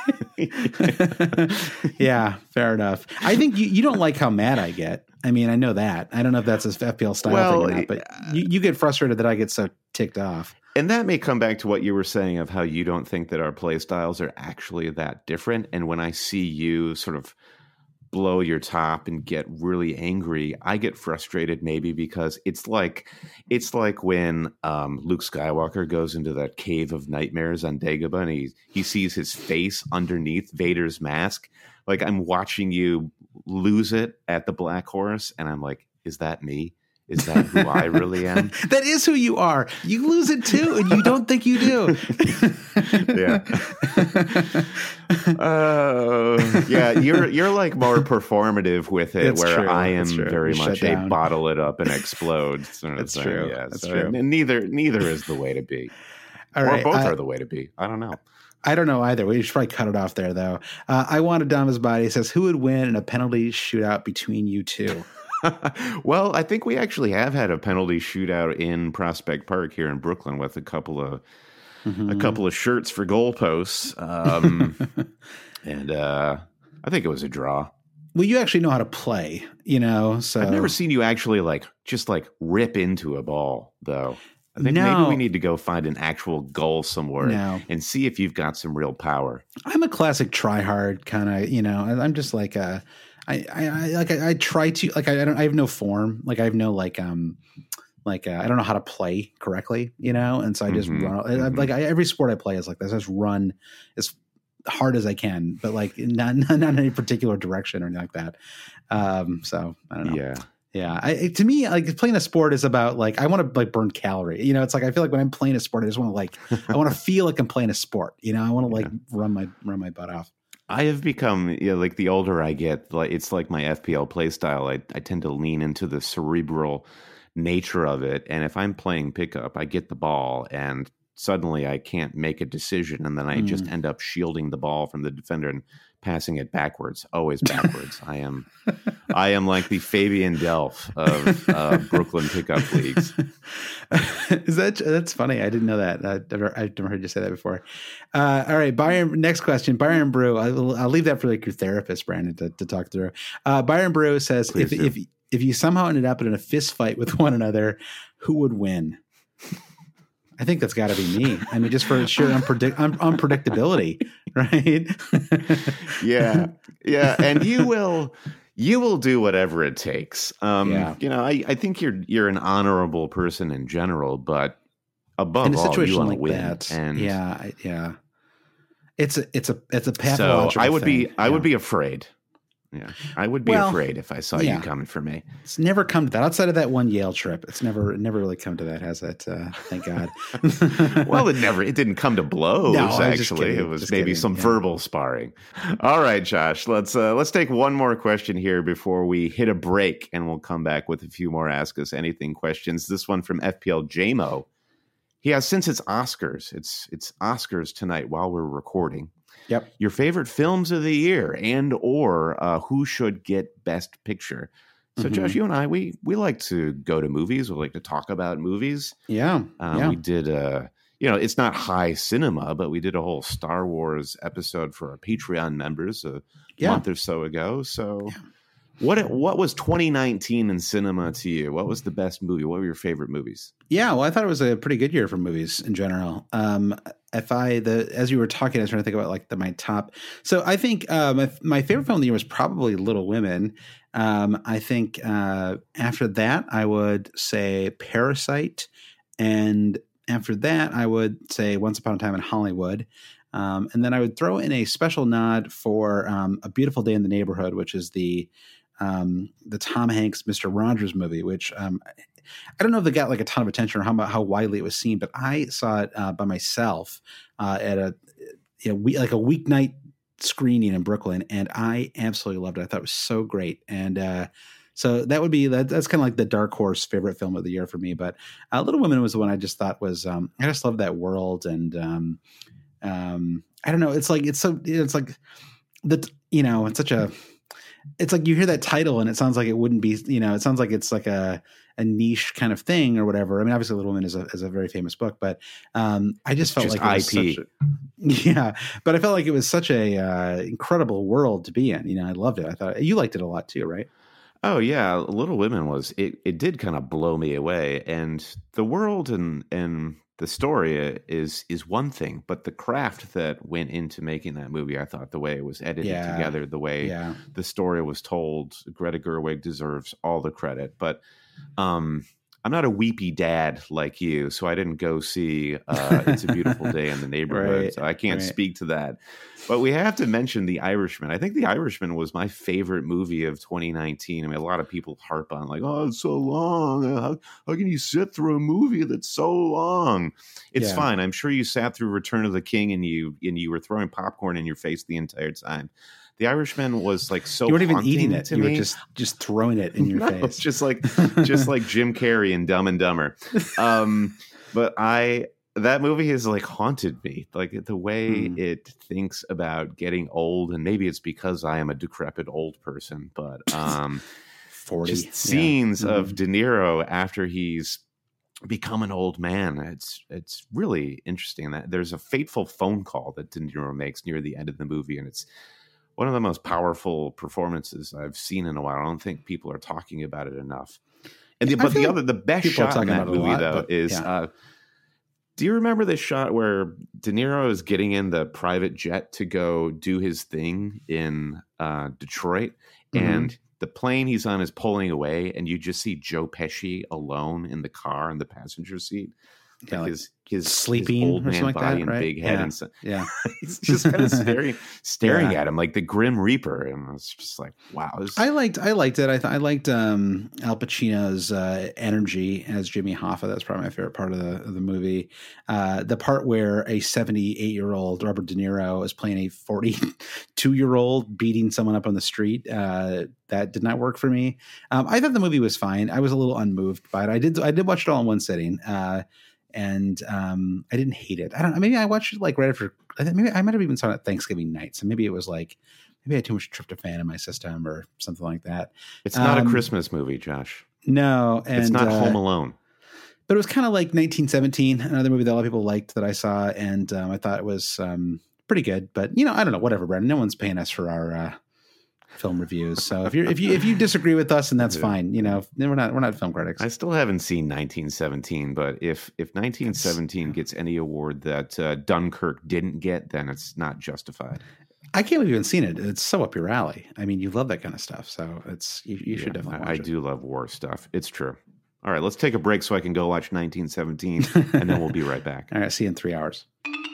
Yeah, fair enough. I think you, you don't like how mad I get. I mean, I know that. I don't know if that's a F P L style well, thing or not, but you, you get frustrated that I get so ticked off. And that may come back to what you were saying of how you don't think that our play styles are actually that different. And when I see you sort of blow your top and get really angry, I get frustrated maybe because it's like it's like when um, Luke Skywalker goes into that cave of nightmares on Dagobah and he, he sees his face underneath Vader's mask. Like, I'm watching you lose it at the Black Horse and I'm like, is that me? Is that who I really am? That is who you are. You lose it too, and you don't think you do. Yeah. Uh, yeah, you're you're like more performative with it, it's where true. I am very you much a bottle it up and explode sort of That's thing. true. Yeah, That's so, true. And neither neither is the way to be. All or right, both I, are the way to be. I don't know. I don't know either. We should probably cut it off there, though. Uh, I wanted Dama's body says, who would win in a penalty shootout between you two? Well, I think we actually have had a penalty shootout in Prospect Park here in Brooklyn with a couple of mm-hmm. a couple of shirts for goalposts, um, and uh, I think it was a draw. Well, you actually know how to play, you know. So I've never seen you actually like just like rip into a ball, though. I think no. maybe we need to go find an actual goal somewhere no. and see if you've got some real power. I'm a classic try hard kind of, you know. I'm just like a. I, I, I like I, I try to like I, I don't I have no form, like I have no like um like uh, I don't know how to play correctly, you know, and so I just mm-hmm, run mm-hmm. like I, every sport I play is like this. I just run as hard as I can, but like not not, not in any particular direction or anything like that. Um, so I don't know. Yeah, Yeah. I, to me, like playing a sport is about like, I want to like burn calorie. You know, it's like, I feel like when I'm playing a sport, I just want to like, I want to feel like I'm playing a sport. You know, I want to like Yeah. run my, run my butt off. I have become, you know, like the older I get, like it's like my F P L play style. I, I tend to lean into the cerebral nature of it. And if I'm playing pickup, I get the ball and suddenly I can't make a decision. And then I mm. just end up shielding the ball from the defender and passing it backwards, always backwards. I am, I am like the Fabian Delph of uh, Brooklyn pickup leagues. Is that that's funny? I didn't know that. I've never, I've never heard you say that before. Uh, all right, Byron. Next question, Byron Brew. I'll, I'll leave that for like your therapist, Brandon, to, to talk through. Uh, Byron Brew says, if, if if you somehow ended up in a fist fight with one another, who would win? I think that's got to be me. I mean, just for sheer unpredict- un- unpredictability, right? yeah, yeah, and you will, you will do whatever it takes. Um, yeah. You know, I, I think you're you're an honorable person in general, but above in a all, situation you want like to win. that, and yeah, I, yeah, it's a it's a it's a pathological. So I would thing. be I yeah. would be afraid. Yeah, I would be well, afraid if I saw yeah. you coming for me. It's never come to that. Outside of that one Yale trip, it's never never really come to that, has it? Uh, thank God. Well, it never it didn't come to blows. No, actually, it was just maybe kidding. some yeah. verbal sparring. All right, Josh, let's uh, let's take one more question here before we hit a break, and we'll come back with a few more Ask Us Anything questions. This one from F P L J M O. He has, since it's Oscars, it's it's Oscars tonight while we're recording. Yep. Your favorite films of the year and or uh, who should get Best Picture. So, mm-hmm. Josh, you and I, we we like to go to movies. We like to talk about movies. Yeah. Um, yeah. We did, uh, you know, it's not high cinema, but we did a whole Star Wars episode for our Patreon members a yeah. month or so ago. So yeah. what what was twenty nineteen in cinema to you? What was the best movie? What were your favorite movies? Yeah, well, I thought it was a pretty good year for movies in general. Um, if I the as you were talking, I was trying to think about like the my top. So I think uh, my my favorite film of the year was probably Little Women. Um, I think uh, after that, I would say Parasite, and after that, I would say Once Upon a Time in Hollywood. Um, and then I would throw in a special nod for um, A Beautiful Day in the Neighborhood, which is the um, the Tom Hanks Mister Rogers movie, which um, I don't know if they got like a ton of attention or how how widely it was seen, but I saw it uh, by myself uh, at a you know, we, like a weeknight screening in Brooklyn, and I absolutely loved it. I thought it was so great, and uh, so that would be that, that's kind of like the dark horse favorite film of the year for me. But uh, Little Women was the one I just thought was um, I just love that world, and um, um, I don't know, it's like it's so it's like that you know it's such a it's like you hear that title and it sounds like it wouldn't be, you know, it sounds like it's like a, a niche kind of thing or whatever. I mean, obviously Little Women is a, is a very famous book, but um, I just felt just like it was I P. such a, yeah, but I felt like it was such a uh, incredible world to be in. You know, I loved it. I thought you liked it a lot too, right? Oh yeah. Little Women was, it, it did kind of blow me away, and the world and, and the story is, is one thing, but the craft that went into making that movie, I thought the way it was edited Yeah. together, the way Yeah. the story was told, Greta Gerwig deserves all the credit. But um, I'm not a weepy dad like you, so I didn't go see uh, It's a Beautiful Day in the Neighborhood, Right, so I can't right. speak to that. But we have to mention The Irishman. I think The Irishman was my favorite movie of twenty nineteen. I mean, a lot of people harp on like, oh, it's so long. How, how can you sit through a movie that's so long? It's Yeah. fine. I'm sure you sat through Return of the King and you and you were throwing popcorn in your face the entire time. The Irishman was like so. You weren't even haunting eating it. to You me. were just just throwing it in your No, face. just like just like Jim Carrey in Dumb and Dumber. Um, but I that movie has like haunted me. Like the way Hmm. it thinks about getting old, and maybe it's because I am a decrepit old person. But um, forty just Yeah. scenes Mhm. of De Niro after he's become an old man. It's it's really interesting. That there's a fateful phone call that De Niro makes near the end of the movie, and it's one of the most powerful performances I've seen in a while. I don't think people are talking about it enough. And the, I but feel the like other, the best people are shot in talking that about it a movie, lot, though, but is yeah. uh, do you remember this shot where De Niro is getting in the private jet to go do his thing in uh, Detroit, Mhm. and the plane he's on is pulling away, and you just see Joe Pesci alone in the car in the passenger seat? Yeah, like like his his sleeping his old or man something like body that, and right? big head Yeah. and so, Yeah. he's just kind of staring staring Yeah. at him like the Grim Reaper, and it's just like, wow. This, I liked I liked it. I th- I liked um, Al Pacino's uh, energy as Jimmy Hoffa. That's probably my favorite part of the of the movie. Uh, the part where a seventy-eight year old Robert De Niro is playing a forty-two year old beating someone up on the street. Uh, that did not work for me. Um, I thought the movie was fine. I was a little unmoved by it. I did I did watch it all in one sitting. Uh, And um, I didn't hate it. I don't know. Maybe I watched it like right after. I think maybe I might have even saw it Thanksgiving night. So maybe it was like maybe I had too much tryptophan in my system or something like that. it's not um, a Christmas movie, Josh. No, and It's not uh, Home Alone. but it was kind of like nineteen seventeen, another movie that a lot of people liked that I saw, and um, I thought it was um, pretty good. But you know, I don't know. Whatever, Brandon. No one's paying us for our uh, film reviews. So if you if you if you disagree with us, then that's Yeah. fine. You know, we're not we're not film critics. I still haven't seen nineteen seventeen, but if if nineteen seventeen gets any award that uh, Dunkirk didn't get, then it's not justified. I can't believe you haven't seen it. It's so up your alley. I mean, you love that kind of stuff, so it's you, you should Yeah, definitely watch I, I it. do love war stuff. It's true. All right, let's take a break so I can go watch nineteen seventeen, and then we'll be right back. All right, see you in three hours.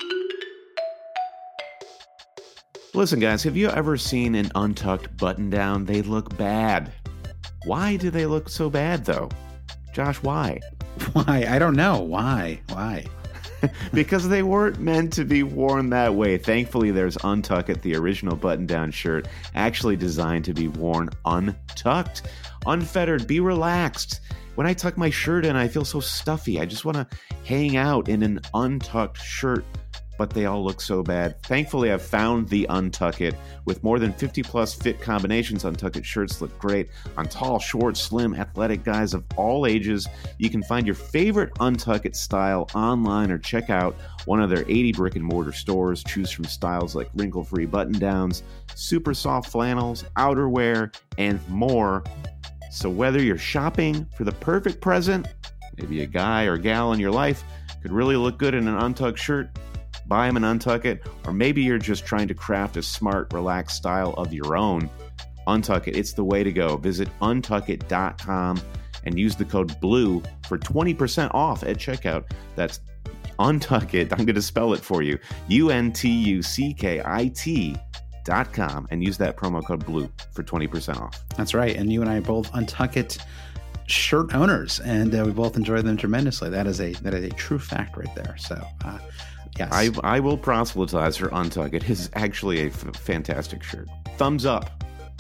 Listen, guys, have you ever seen an untucked button down? They look bad. Why do they look so bad, though? Josh, why? Why? I don't know. Why? Why? Because they weren't meant to be worn that way. Thankfully, there's Untuck It, the original button-down shirt, actually designed to be worn untucked. Unfettered, be relaxed. When I tuck my shirt in, I feel so stuffy. I just want to hang out in an untucked shirt, but they all look so bad. Thankfully, I've found the Untuck It. With more than fifty plus fit combinations, Untuck It shirts look great on tall, short, slim, athletic guys of all ages. You can find your favorite Untuck It style online or check out one of their eighty brick and mortar stores. Choose from styles like wrinkle-free button-downs, super soft flannels, outerwear, and more. So whether you're shopping for the perfect present, maybe a guy or gal in your life could really look good in an untucked shirt, buy them and Untuck It, or maybe you're just trying to craft a smart, relaxed style of your own. Untuck It, it's the way to go. Visit untuck it dot com and use the code BLUE for twenty percent off at checkout. That's Untuck It. I'm going to spell it for you. U N T U C K I T dot com, and use that promo code BLUE for twenty percent off. That's right. And you and I are both Untuck It shirt owners, and uh, we both enjoy them tremendously. That is a that is a true fact right there. So, uh, yes. I, I will proselytize for Untuck It. It is actually a f- fantastic shirt. Thumbs up.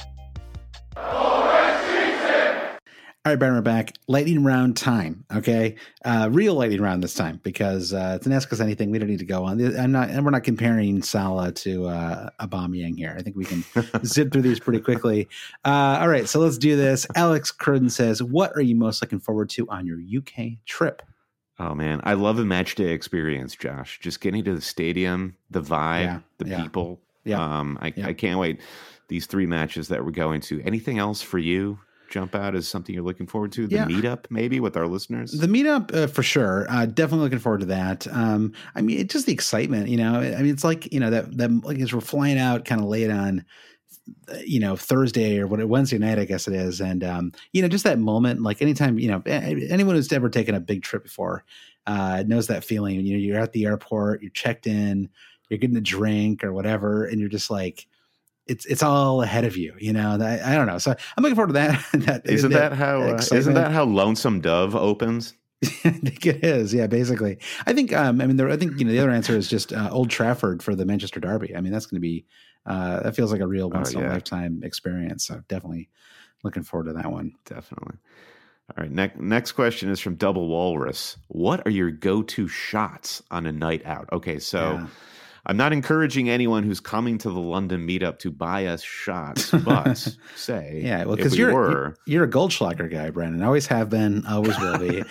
All right, Brandon, we're back. Lightning round time, okay? Uh, real lightning round this time, because uh, to ask us anything, we don't need to go on. I'm not, and we're not comparing Salah to uh, Aubameyang here. I think we can zip through these pretty quickly. Uh, all right, so let's do this. Alex Cruden says, "What are you most looking forward to on your U K trip?" Oh, man. I love a match day experience, Josh. Just getting to the stadium, the vibe, Yeah, the yeah. people. Yeah, Um, I, yeah. I can't wait. These three matches that we're going to. Anything else for you jump out as something you're looking forward to? The Yeah. meetup, maybe, with our listeners? The meetup, uh, for sure. Uh, definitely looking forward to that. Um, I mean, it's just the excitement, you know. I mean, it's like, you know, that that like as we're flying out, kind of late on, uh, you know, Thursday or what Wednesday night, I guess it is, and um, you know, just that moment. Like anytime, you know, anyone who's ever taken a big trip before uh, knows that feeling. You know, you're at the airport, you're checked in, you're getting a drink or whatever, and you're just like, it's it's all ahead of you, you know. I, I don't know. So I'm looking forward to that. that Isn't that, that how? Uh, excitement. isn't that how Lonesome Dove opens? I think it is. Yeah, basically. I think. Um, I mean, there, I think you know the other answer is just uh, Old Trafford for the Manchester Derby. I mean, that's going to be. Uh, that feels like a real once in yeah. a lifetime experience. So definitely looking forward to that one. Definitely. All right. Next next question is from Double Walrus. What are your go to shots on a night out? Okay, so. Yeah. I'm not encouraging anyone who's coming to the London meetup to buy us shots, but say, Yeah, well, if because we you're, were, you're you're a Goldschlager guy, Brandon. Always have been, always will be.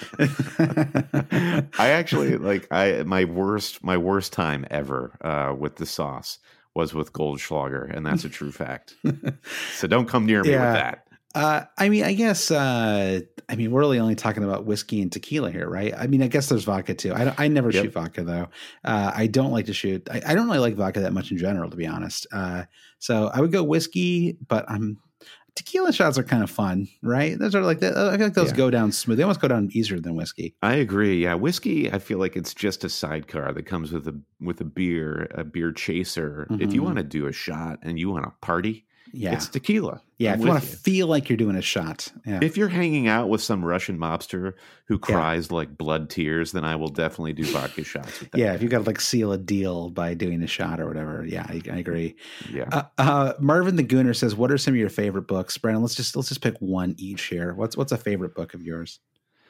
I actually like I my worst my worst time ever uh, with the sauce was with Goldschlager, and that's a true fact. So don't come near me Yeah. with that. Uh, I mean, I guess. Uh, I mean, we're really only talking about whiskey and tequila here, right? I mean, I guess there's vodka too. I don't, I never Yep. shoot vodka though. Uh, I don't like to shoot. I, I don't really like vodka that much in general, to be honest. Uh, so I would go whiskey, but I'm tequila shots are kind of fun, right? Those are like, I feel like those yeah. go down smooth. They almost go down easier than whiskey. I agree. Yeah, whiskey, I feel like it's just a sidecar that comes with a with a beer, a beer chaser. Mm-hmm. If you want to do a shot and you want to party, yeah. it's tequila. Yeah, I'm if you want to feel like you're doing a shot. Yeah. If you're hanging out with some Russian mobster who cries yeah. like blood tears, then I will definitely do vodka shots with that. Yeah, if you got to like seal a deal by doing a shot or whatever. Yeah, I, I agree. Yeah. Uh, uh, Marvin the Gooner says, "What are some of your favorite books?" Brandon, let's just let's just pick one each here. What's what's a favorite book of yours?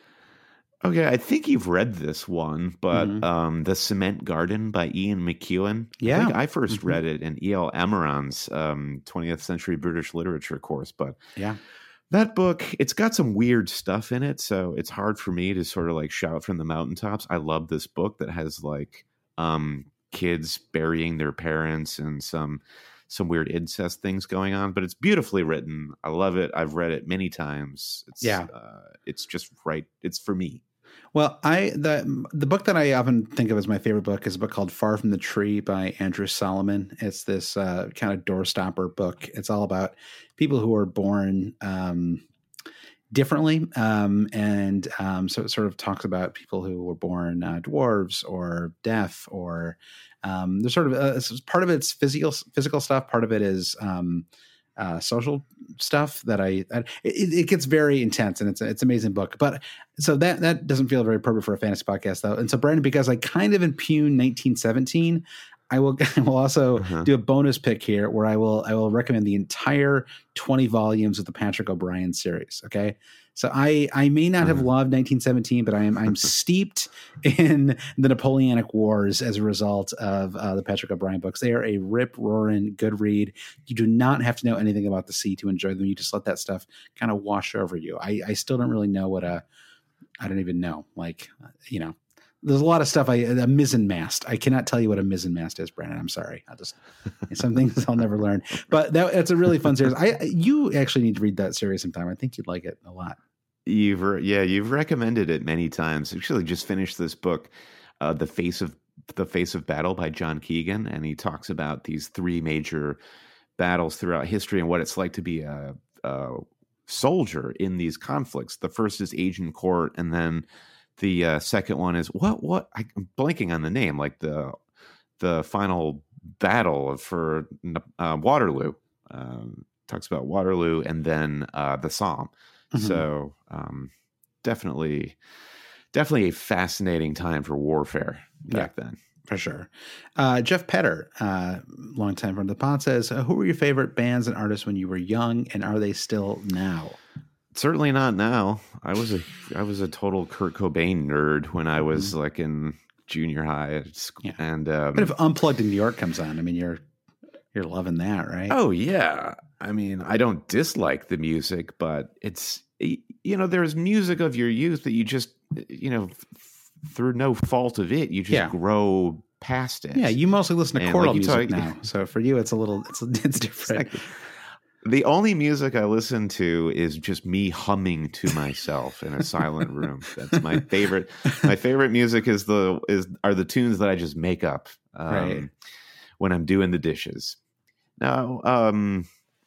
Okay, I think you've read this one, but mm-hmm. um, The Cement Garden by Ian McEwan. Yeah. I think I first mm-hmm. read it in E L Amaran's um, twentieth century British literature course. But yeah, that book, it's got some weird stuff in it, so it's hard for me to sort of like shout from the mountaintops. I love this book that has like um, kids burying their parents and some some weird incest things going on, but it's beautifully written. I love it. I've read it many times. It's, yeah. Uh, it's just right. It's for me. Well, I the the book that I often think of as my favorite book is a book called Far from the Tree by Andrew Solomon. It's this uh, kind of doorstopper book. It's all about people who are born um, differently, um, and um, so it sort of talks about people who were born uh, dwarves or deaf, or um, there's sort of uh, part of it's physical physical stuff. Part of it is um, Uh, social stuff that I, I it, it gets very intense, and it's it's an amazing book. But so that that doesn't feel very appropriate for a fantasy podcast, though. And so, Brandon, because I kind of impugn nineteen seventeen, I will I will also uh-huh. do a bonus pick here where I will I will recommend the entire twenty volumes of the Patrick O'Brian series. Okay. So I, I may not have uh-huh. loved nineteen seventeen, but I am I'm steeped in the Napoleonic Wars as a result of uh, the Patrick O'Brian books. They are a rip-roaring good read. You do not have to know anything about the sea to enjoy them. You just let that stuff kind of wash over you. I, I still don't really know what a I don't even know. Like, you know, there's a lot of stuff. I a mizzen mast. I cannot tell you what a mizzen mast is, Brandon. I'm sorry. I'll just some things I'll never learn. But that, that's a really fun series. I you actually need to read that series sometime. I think you'd like it a lot. You've re- yeah, you've recommended it many times. Actually, just finished this book, uh, "The Face of the Face of Battle" by John Keegan, and he talks about these three major battles throughout history and what it's like to be a, a soldier in these conflicts. The first is Agincourt, and then the uh, second one is what? What? I'm blanking on the name. Like the the final battle for uh, Waterloo. Um, talks about Waterloo, and then uh, the Somme. Mm-hmm. So um, definitely, definitely a fascinating time for warfare back yeah, then. For sure. Uh, Jeff Petter, uh, longtime friend of the pod, says, uh, who were your favorite bands and artists when you were young, and are they still now? Certainly not now. I was a I was a total Kurt Cobain nerd when I was mm-hmm. like in junior high at school. Yeah. And um, but if Unplugged in New York comes on, I mean, you're you're loving that, right? Oh yeah. I mean, I don't dislike the music, but it's, you know, there's music of your youth that you just, you know, f- through no fault of it, you just yeah. grow past it. Yeah, you mostly listen to and choral like music talk, now. So for you, it's a little, it's, it's different. Exactly. The only music I listen to is just me humming to myself in a silent room. That's my favorite. My favorite music is the, is, are the tunes that I just make up um, right. when I'm doing the dishes. Now, um,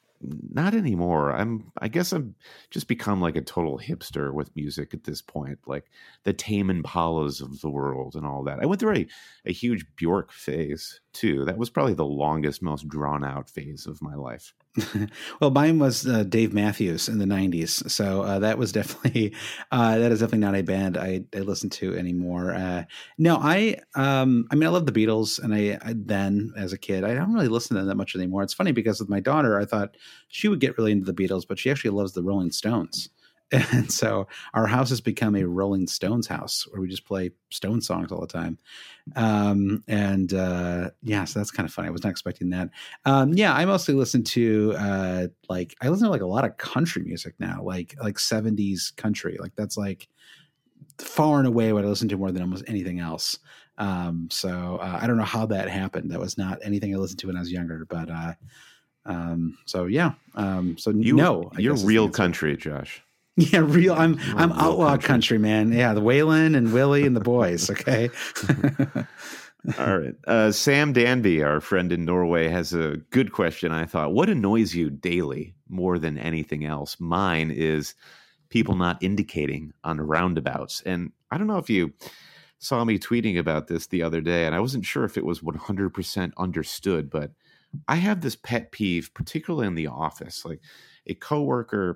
not anymore. I'm, I guess I've just become like a total hipster with music at this point, like the Tame Impalas of the world and all that. I went through a, a huge Bjork phase too. That was probably the longest, most drawn out phase of my life. Well, mine was uh, Dave Matthews in the nineties. So uh, that was definitely, uh, that is definitely not a band I, I listen to anymore. Uh, no, I, um, I mean, I love the Beatles, and I, I then as a kid, I don't really listen to them that much anymore. It's funny because with my daughter, I thought she would get really into the Beatles, but she actually loves the Rolling Stones. And so our house has become a Rolling Stones house where we just play Stone songs all the time. Um, and uh, yeah, so that's kind of funny. I was not expecting that. Um, yeah, I mostly listen to uh, like I listen to like a lot of country music now, like like seventies country. Like that's like far and away what I listen to more than almost anything else. Um, so uh, I don't know how that happened. That was not anything I listened to when I was younger, but uh, um, so yeah. Um, so you, no, I you're real country, Josh. Yeah, real. I'm You're I'm outlaw country. country, man. Yeah, the Waylon and Willie and the boys. Okay. All right. Uh, Sam Danby, our friend in Norway, has a good question. I thought, what annoys you daily more than anything else? Mine is people not indicating on roundabouts. And I don't know if you saw me tweeting about this the other day, and I wasn't sure if it was one hundred percent understood, but I have this pet peeve, particularly in the office. Like a coworker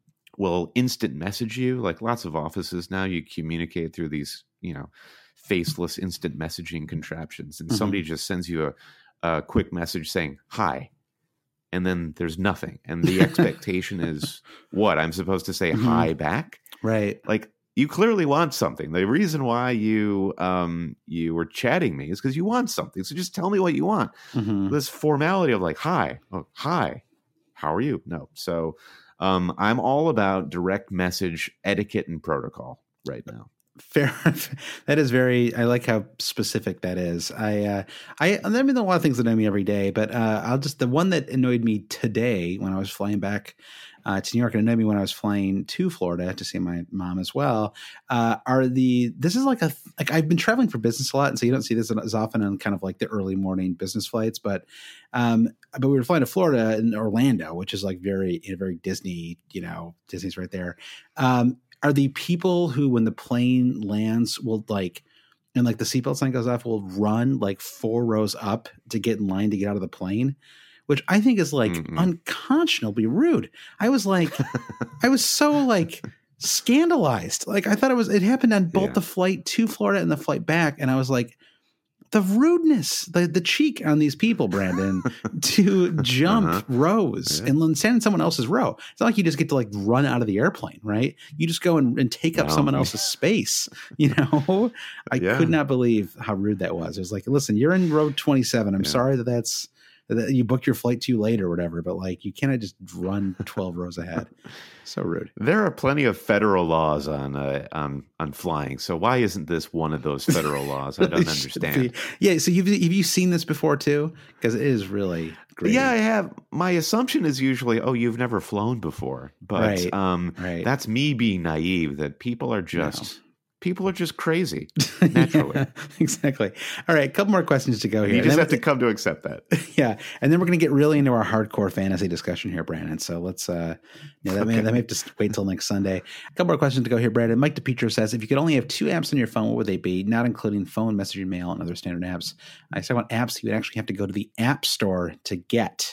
will instant message you, like lots of offices now, you communicate through these, you know, faceless instant messaging contraptions, and mm-hmm. somebody just sends you a, a quick message saying hi, and then there's nothing, and the expectation is what I'm supposed to say mm-hmm. hi back, right? Like you clearly want something. The reason why you um you were chatting me is because you want something, so just tell me what you want. Mm-hmm. This formality of like hi, oh, hi, how are you? No, so um I'm all about direct message etiquette and protocol right now. Fair. That is very, I like how specific that is. I, uh, I, I mean, a lot of things annoy me every day, but, uh, I'll just, the one that annoyed me today when I was flying back, uh, to New York, and annoyed me when I was flying to Florida to see my mom as well, uh, are the, this is like a, like I've been traveling for business a lot. And so you don't see this as often on kind of like the early morning business flights, but, um, but we were flying to Florida in Orlando, which is like very, you know, very Disney, you know, Disney's right there. Um, Are the people who, when the plane lands, will like, and like the seatbelt sign goes off, will run like four rows up to get in line to get out of the plane, which I think is like mm-hmm. unconscionably rude. I was like, I was so like scandalized. Like I thought it was, it happened on both yeah. the flight to Florida and the flight back. And I was like, the rudeness, the the cheek on these people, Brandon, to jump uh-huh. rows yeah. and then stand in someone else's row. It's not like you just get to like run out of the airplane, right? You just go and, and take up no. someone else's space. You know, I yeah. could not believe how rude that was. It was like, listen, you're in row twenty-seven. I'm yeah. sorry that that's that you booked your flight too late or whatever, but like you cannot just run twelve rows ahead. So rude. There are plenty of federal laws on uh, on on flying. So why isn't this one of those federal laws? I don't understand. Yeah. So you've have you seen this before too? Because it is really great. Yeah, I have. My assumption is usually, oh, you've never flown before, but right. um, right. that's me being naive. That people are just. No. People are just crazy, naturally. Yeah, exactly. All right, a couple more questions to go here. You just have to come to accept that. Yeah, and then we're going to get really into our hardcore fantasy discussion here, Brandon. So let's, uh, yeah, that, okay. may, that may have to wait till next Sunday. A couple more questions to go here, Brandon. Mike DePietro says, if you could only have two apps on your phone, what would they be? Not including phone, messaging, mail, and other standard apps. I talk about apps you would actually have to go to the App Store to get.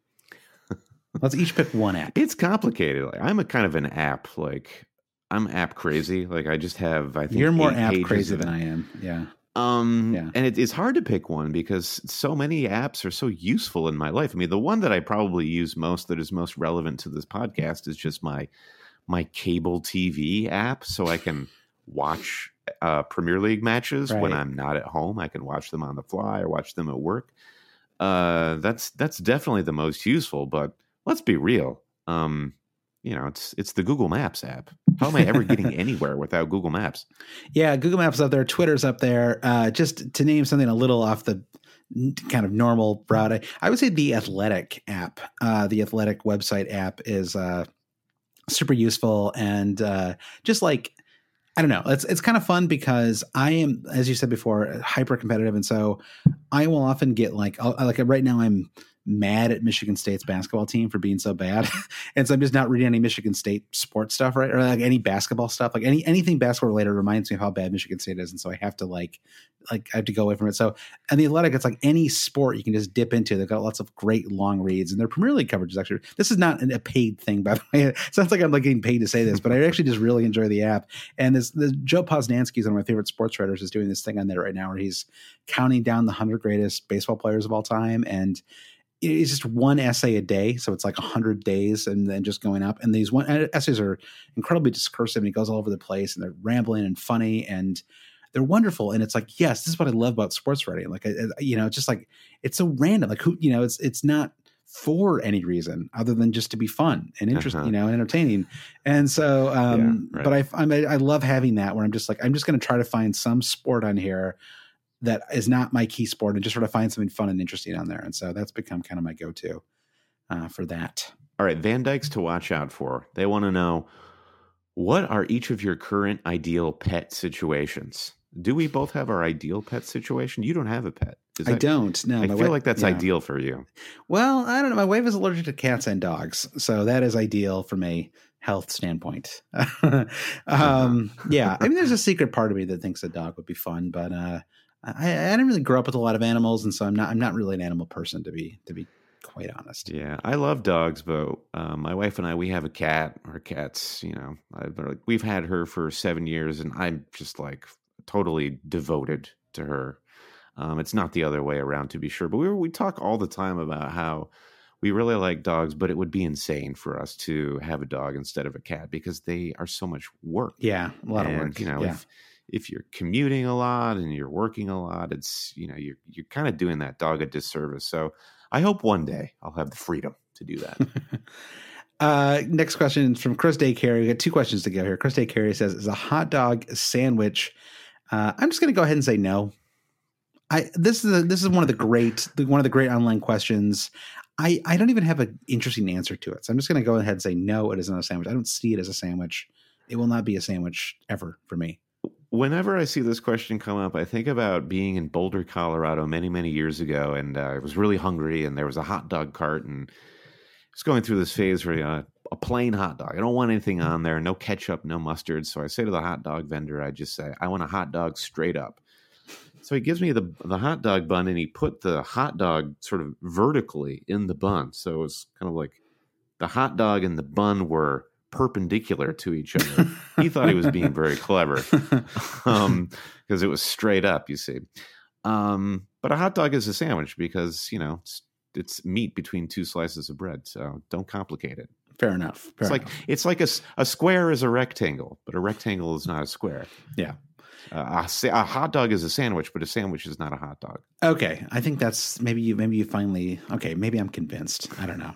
Let's each pick one app. It's complicated. Like, I'm a kind of an app, like... I'm app crazy. Like I just have, I think you're more app crazy than I am. Yeah. Um, yeah. And it, it's hard to pick one because so many apps are so useful in my life. I mean, the one that I probably use most that is most relevant to this podcast is just my, my cable T V app. So I can watch uh, Premier League matches right. when I'm not at home. I can watch them on the fly or watch them at work. Uh, that's, that's definitely the most useful, but let's be real. Um, You know, it's it's the Google Maps app. How am I ever getting anywhere without Google Maps? Yeah, Google Maps up there, Twitter's up there. Uh, just to name something a little off the kind of normal route, I, I would say the Athletic app, uh, the Athletic website app is uh, super useful and uh, just like I don't know, it's it's kind of fun because I am, as you said before, hyper competitive, and so I will often get like I'll, like right now I'm. mad at Michigan State's basketball team for being so bad. And so I'm just not reading any Michigan State sports stuff, right? Or like any basketball stuff, like any, anything basketball related reminds me of how bad Michigan State is. And so I have to like, like I have to go away from it. So, and the Athletic, it's like any sport you can just dip into. They've got lots of great long reads and their Premier League coverage is actually, this is not a paid thing, by the way. It sounds like I'm like getting paid to say this, but I actually just really enjoy the app. And this, this Joe Posnanski is one of my favorite sports writers, is doing this thing on there right now where he's counting down the hundred greatest baseball players of all time. And it's just one essay a day. So it's like a hundred days and then just going up. And these one essays are incredibly discursive and he goes all over the place and they're rambling and funny and they're wonderful. And it's like, yes, this is what I love about sports writing. Like, you know, it's just like, it's so random. Like who, you know, it's, it's not for any reason other than just to be fun and interesting, uh-huh. you know, and entertaining. And so, um, yeah, right. but I, I'm, I love having that where I'm just like, I'm just going to try to find some sport on here that is not my key sport and just sort of find something fun and interesting on there. And so that's become kind of my go-to uh, for that. All right. Van Dykes to watch out for. They want to know, what are each of your current ideal pet situations? do we both have our ideal pet situation? You don't have a pet. Is I that, don't. No, I feel wife, like that's yeah. ideal for you. Well, I don't know. My wife is allergic to cats and dogs, so that is ideal from a health standpoint. um, yeah, I mean, there's a secret part of me that thinks a dog would be fun, but uh, I, I didn't really grow up with a lot of animals, and so I'm not. I'm not really an animal person, to be to be quite honest. Yeah, I love dogs, but um, my wife and I, we have a cat. Our cat's, you know, I've, we've had her for seven years, and I'm just like totally devoted to her. Um, it's not the other way around, to be sure. But we we talk all the time about how we really like dogs, but it would be insane for us to have a dog instead of a cat because they are so much work. Yeah, a lot and, of work. You know, yeah. if if you're commuting a lot and you're working a lot, it's you know you're you're kind of doing that dog a disservice. So I hope one day I'll have the freedom to do that. uh, next question is from Chris Day Carey. We got two questions to go here. Chris Day Carey says, "Is a hot dog a sandwich?" Uh, I'm just going to go ahead and say no. I this is a, this is one of the great one of the great online questions. I, I don't even have an interesting answer to it, so I'm just going to go ahead and say no. It is not a sandwich. I don't see it as a sandwich. It will not be a sandwich ever for me. Whenever I see this question come up, I think about being in Boulder, Colorado, many many years ago, and uh, I was really hungry, and there was a hot dog cart, and I was going through this phase where uh, a plain hot dog. I don't want anything on there, no ketchup, no mustard. So I say to the hot dog vendor, I just say, I want a hot dog straight up. So he gives me the the hot dog bun, and he put the hot dog sort of vertically in the bun. So it was kind of like the hot dog and the bun were perpendicular to each other. He thought he was being very clever um, because it was straight up, you see. Um, but a hot dog is a sandwich because, you know, it's, it's meat between two slices of bread. So don't complicate it. Fair enough. Fair it's enough. like it's like a, a square is a rectangle, but a rectangle is not a square. Yeah. Uh, a, a hot dog is a sandwich, but a sandwich is not a hot dog. Okay, I think that's maybe you. Maybe you finally. Okay, maybe I'm convinced. I don't know.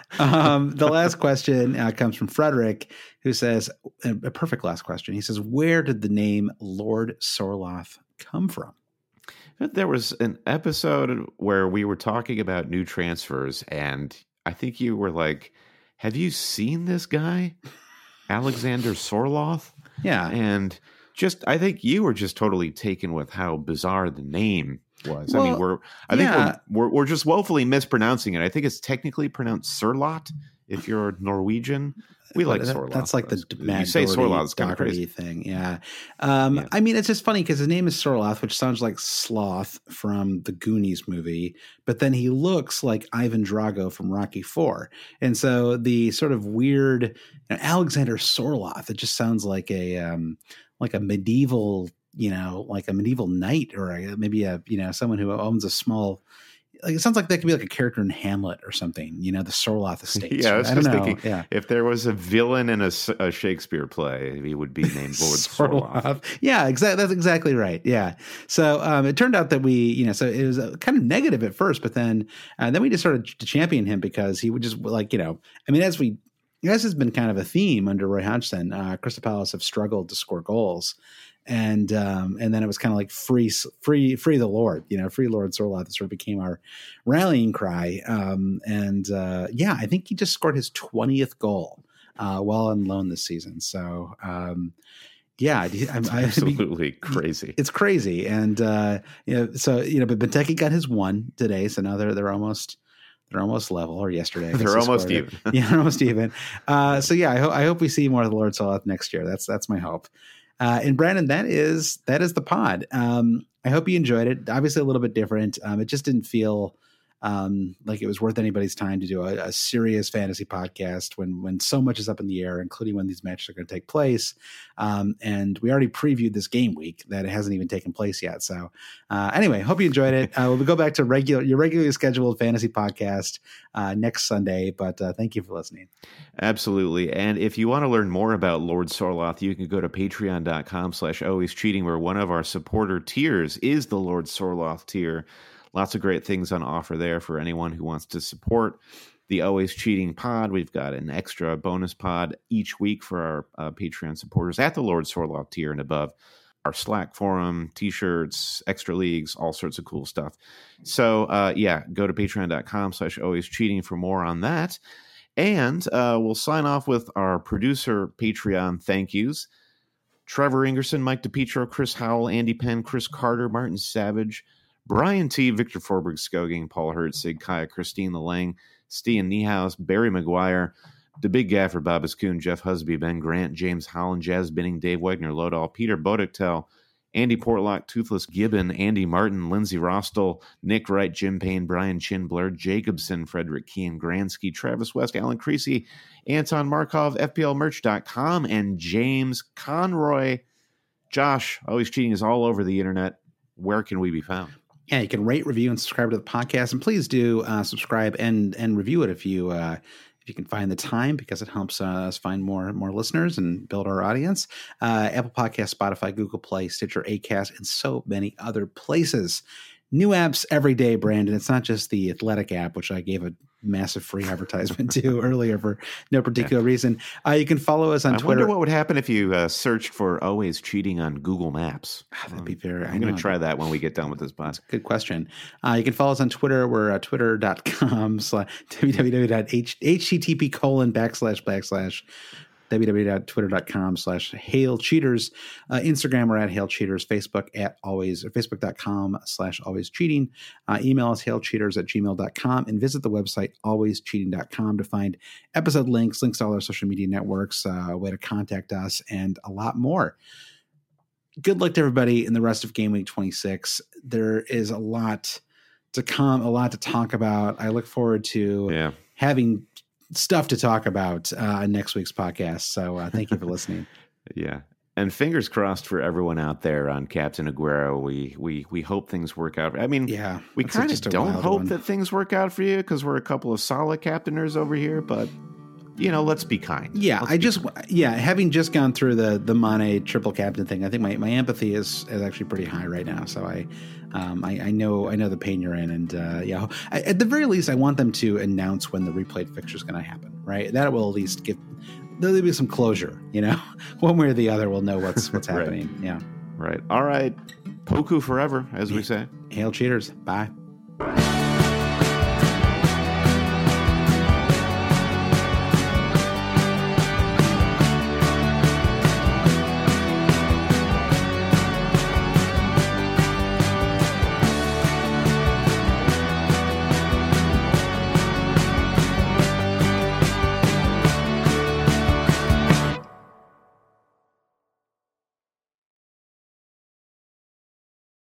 Um, the last question uh, comes from Frederick, who says a, a perfect last question. He says, "Where did the name Lord Sorloth come from?" There was an episode where we were talking about new transfers, and I think you were like, "Have you seen this guy, Alexander Sorloth?" Yeah, and. Just, I think you were just totally taken with how bizarre the name was. Well, I mean, we're, I yeah. think we're, we're, we're just woefully mispronouncing it. I think it's technically pronounced Surlot if you're Norwegian. We like that, Sorloth. That's like the you say Sorloth, it's kind of crazy thing. Yeah. Um, yeah. I mean, it's just funny because his name is Sorloth, which sounds like Sloth from the Goonies movie, but then he looks like Ivan Drago from Rocky Four. And so the sort of weird you know, Alexander Sorloth, it just sounds like a, um, like a medieval, you know, like a medieval knight or a, maybe a, you know, someone who owns a small, like it sounds like that could be like a character in Hamlet or something, you know, the Sorloth estate. Yeah, I was I just don't know. thinking yeah. if there was a villain in a, a Shakespeare play, he would be named Lord Sorloth. Sorloth. Yeah, exactly. That's exactly right. Yeah. So um, it turned out that we, you know, so it was uh, kind of negative at first, but then, uh, then we just started to champion him because he would just like, you know, I mean, as we, this has been kind of a theme under Roy Hodgson. Uh, Crystal Palace have struggled to score goals. And um, and then it was kind of like free, free, free the Lord, you know, free Lord Sorloth. That sort of became our rallying cry. Um, and uh, yeah, I think he just scored his twentieth goal uh, while on loan this season. So um, yeah, I, I, absolutely crazy. It's crazy, and uh, you know, so you know, but Benteke got his one today, so now they're they're almost. They're almost level, or yesterday. They're almost even. Yeah, almost even. Uh, so yeah, I, ho- I hope we see more of the Lord Sorloth next year. That's that's my hope. Uh, and Brandon, that is that is the pod. Um, I hope you enjoyed it. Obviously, a little bit different. Um, it just didn't feel um, like it was worth anybody's time to do a, a serious fantasy podcast when when so much is up in the air, including when these matches are going to take place. Um, and we already previewed this game week that it hasn't even taken place yet. So uh, anyway, hope you enjoyed it. Uh, we'll go back to regular your regularly scheduled fantasy podcast uh, next Sunday. But uh, thank you for listening. Absolutely. And if you want to learn more about Lord Sorloth, you can go to patreon.com slash always cheating, where one of our supporter tiers is the Lord Sorloth tier. Lots of great things on offer there for anyone who wants to support the Always Cheating pod. We've got an extra bonus pod each week for our uh, Patreon supporters at the Lord Sorloth tier and above. Our Slack forum, t-shirts, extra leagues, all sorts of cool stuff. So uh, yeah, go to patreon.com slash always cheating for more on that. And uh, we'll sign off with our producer Patreon thank yous. Trevor Ingerson, Mike DePietro, Chris Howell, Andy Penn, Chris Carter, Martin Savage, Brian T., Victor Forberg Skoging, Paul Hertzig, Kaya Christine Lang, Stian Niehaus, Barry McGuire, The Big Gaffer, Babas Kuhn, Jeff Husby, Ben Grant, James Holland, Jazz Binning, Dave Wegner, Lodahl, Peter Bodektel, Andy Portlock, Toothless Gibbon, Andy Martin, Lindsey Rostel, Nick Wright, Jim Payne, Brian Chin, Blair Jacobson, Frederick Kean, Gransky, Travis West, Alan Creasy, Anton Markov, F P L merch dot com, and James Conroy. Josh, Always Cheating is all over the internet. Where can we be found? Yeah, you can rate, review, and subscribe to the podcast. And please do uh, subscribe and and review it if you uh, if you can find the time, because it helps uh, us find more more listeners and build our audience. Uh, Apple Podcasts, Spotify, Google Play, Stitcher, Acast, and so many other places. New apps every day, Brandon. It's not just the Athletic app, which I gave a massive free advertisement to earlier for no particular yeah. reason. Uh, you can follow us on I Twitter. I wonder what would happen if you uh, searched for Always Cheating on Google Maps. Oh, that'd be very. I'm going to try that when we get done with this podcast. Good question. Uh, you can follow us on Twitter. We're uh, twitter.com slash www.http colon backslash backslash www.twitter.com slash hail cheaters. Uh, Instagram, we're at hail cheaters. Facebook at always, or facebook.com slash always cheating. Uh, email us hailcheaters at gmail dot com, and visit the website always cheating dot com to find episode links, links to all our social media networks, uh, a way to contact us, and a lot more. Good luck to everybody in the rest of Game Week twenty-six. There is a lot to come, a lot to talk about. I look forward to yeah. having stuff to talk about uh, in next week's podcast. So uh, thank you for listening. Yeah. And fingers crossed for everyone out there on Captain Aguero. We we we hope things work out. I mean, yeah, we kind of don't hope one. that things work out for you, because we're a couple of solid captainers over here, but you know, let's be kind. Yeah, let's I just, kind. yeah, having just gone through the the Mane triple captain thing, I think my, my empathy is is actually pretty high right now. So I, um, I, I know I know the pain you're in, and uh, yeah, I, at the very least, I want them to announce when the replayed fixture is going to happen. Right, that will at least give there'll be some closure. You know, one way or the other, we'll know what's what's happening. Right. Yeah. Right. All right. Poku forever, as we say. Hail cheaters. Bye.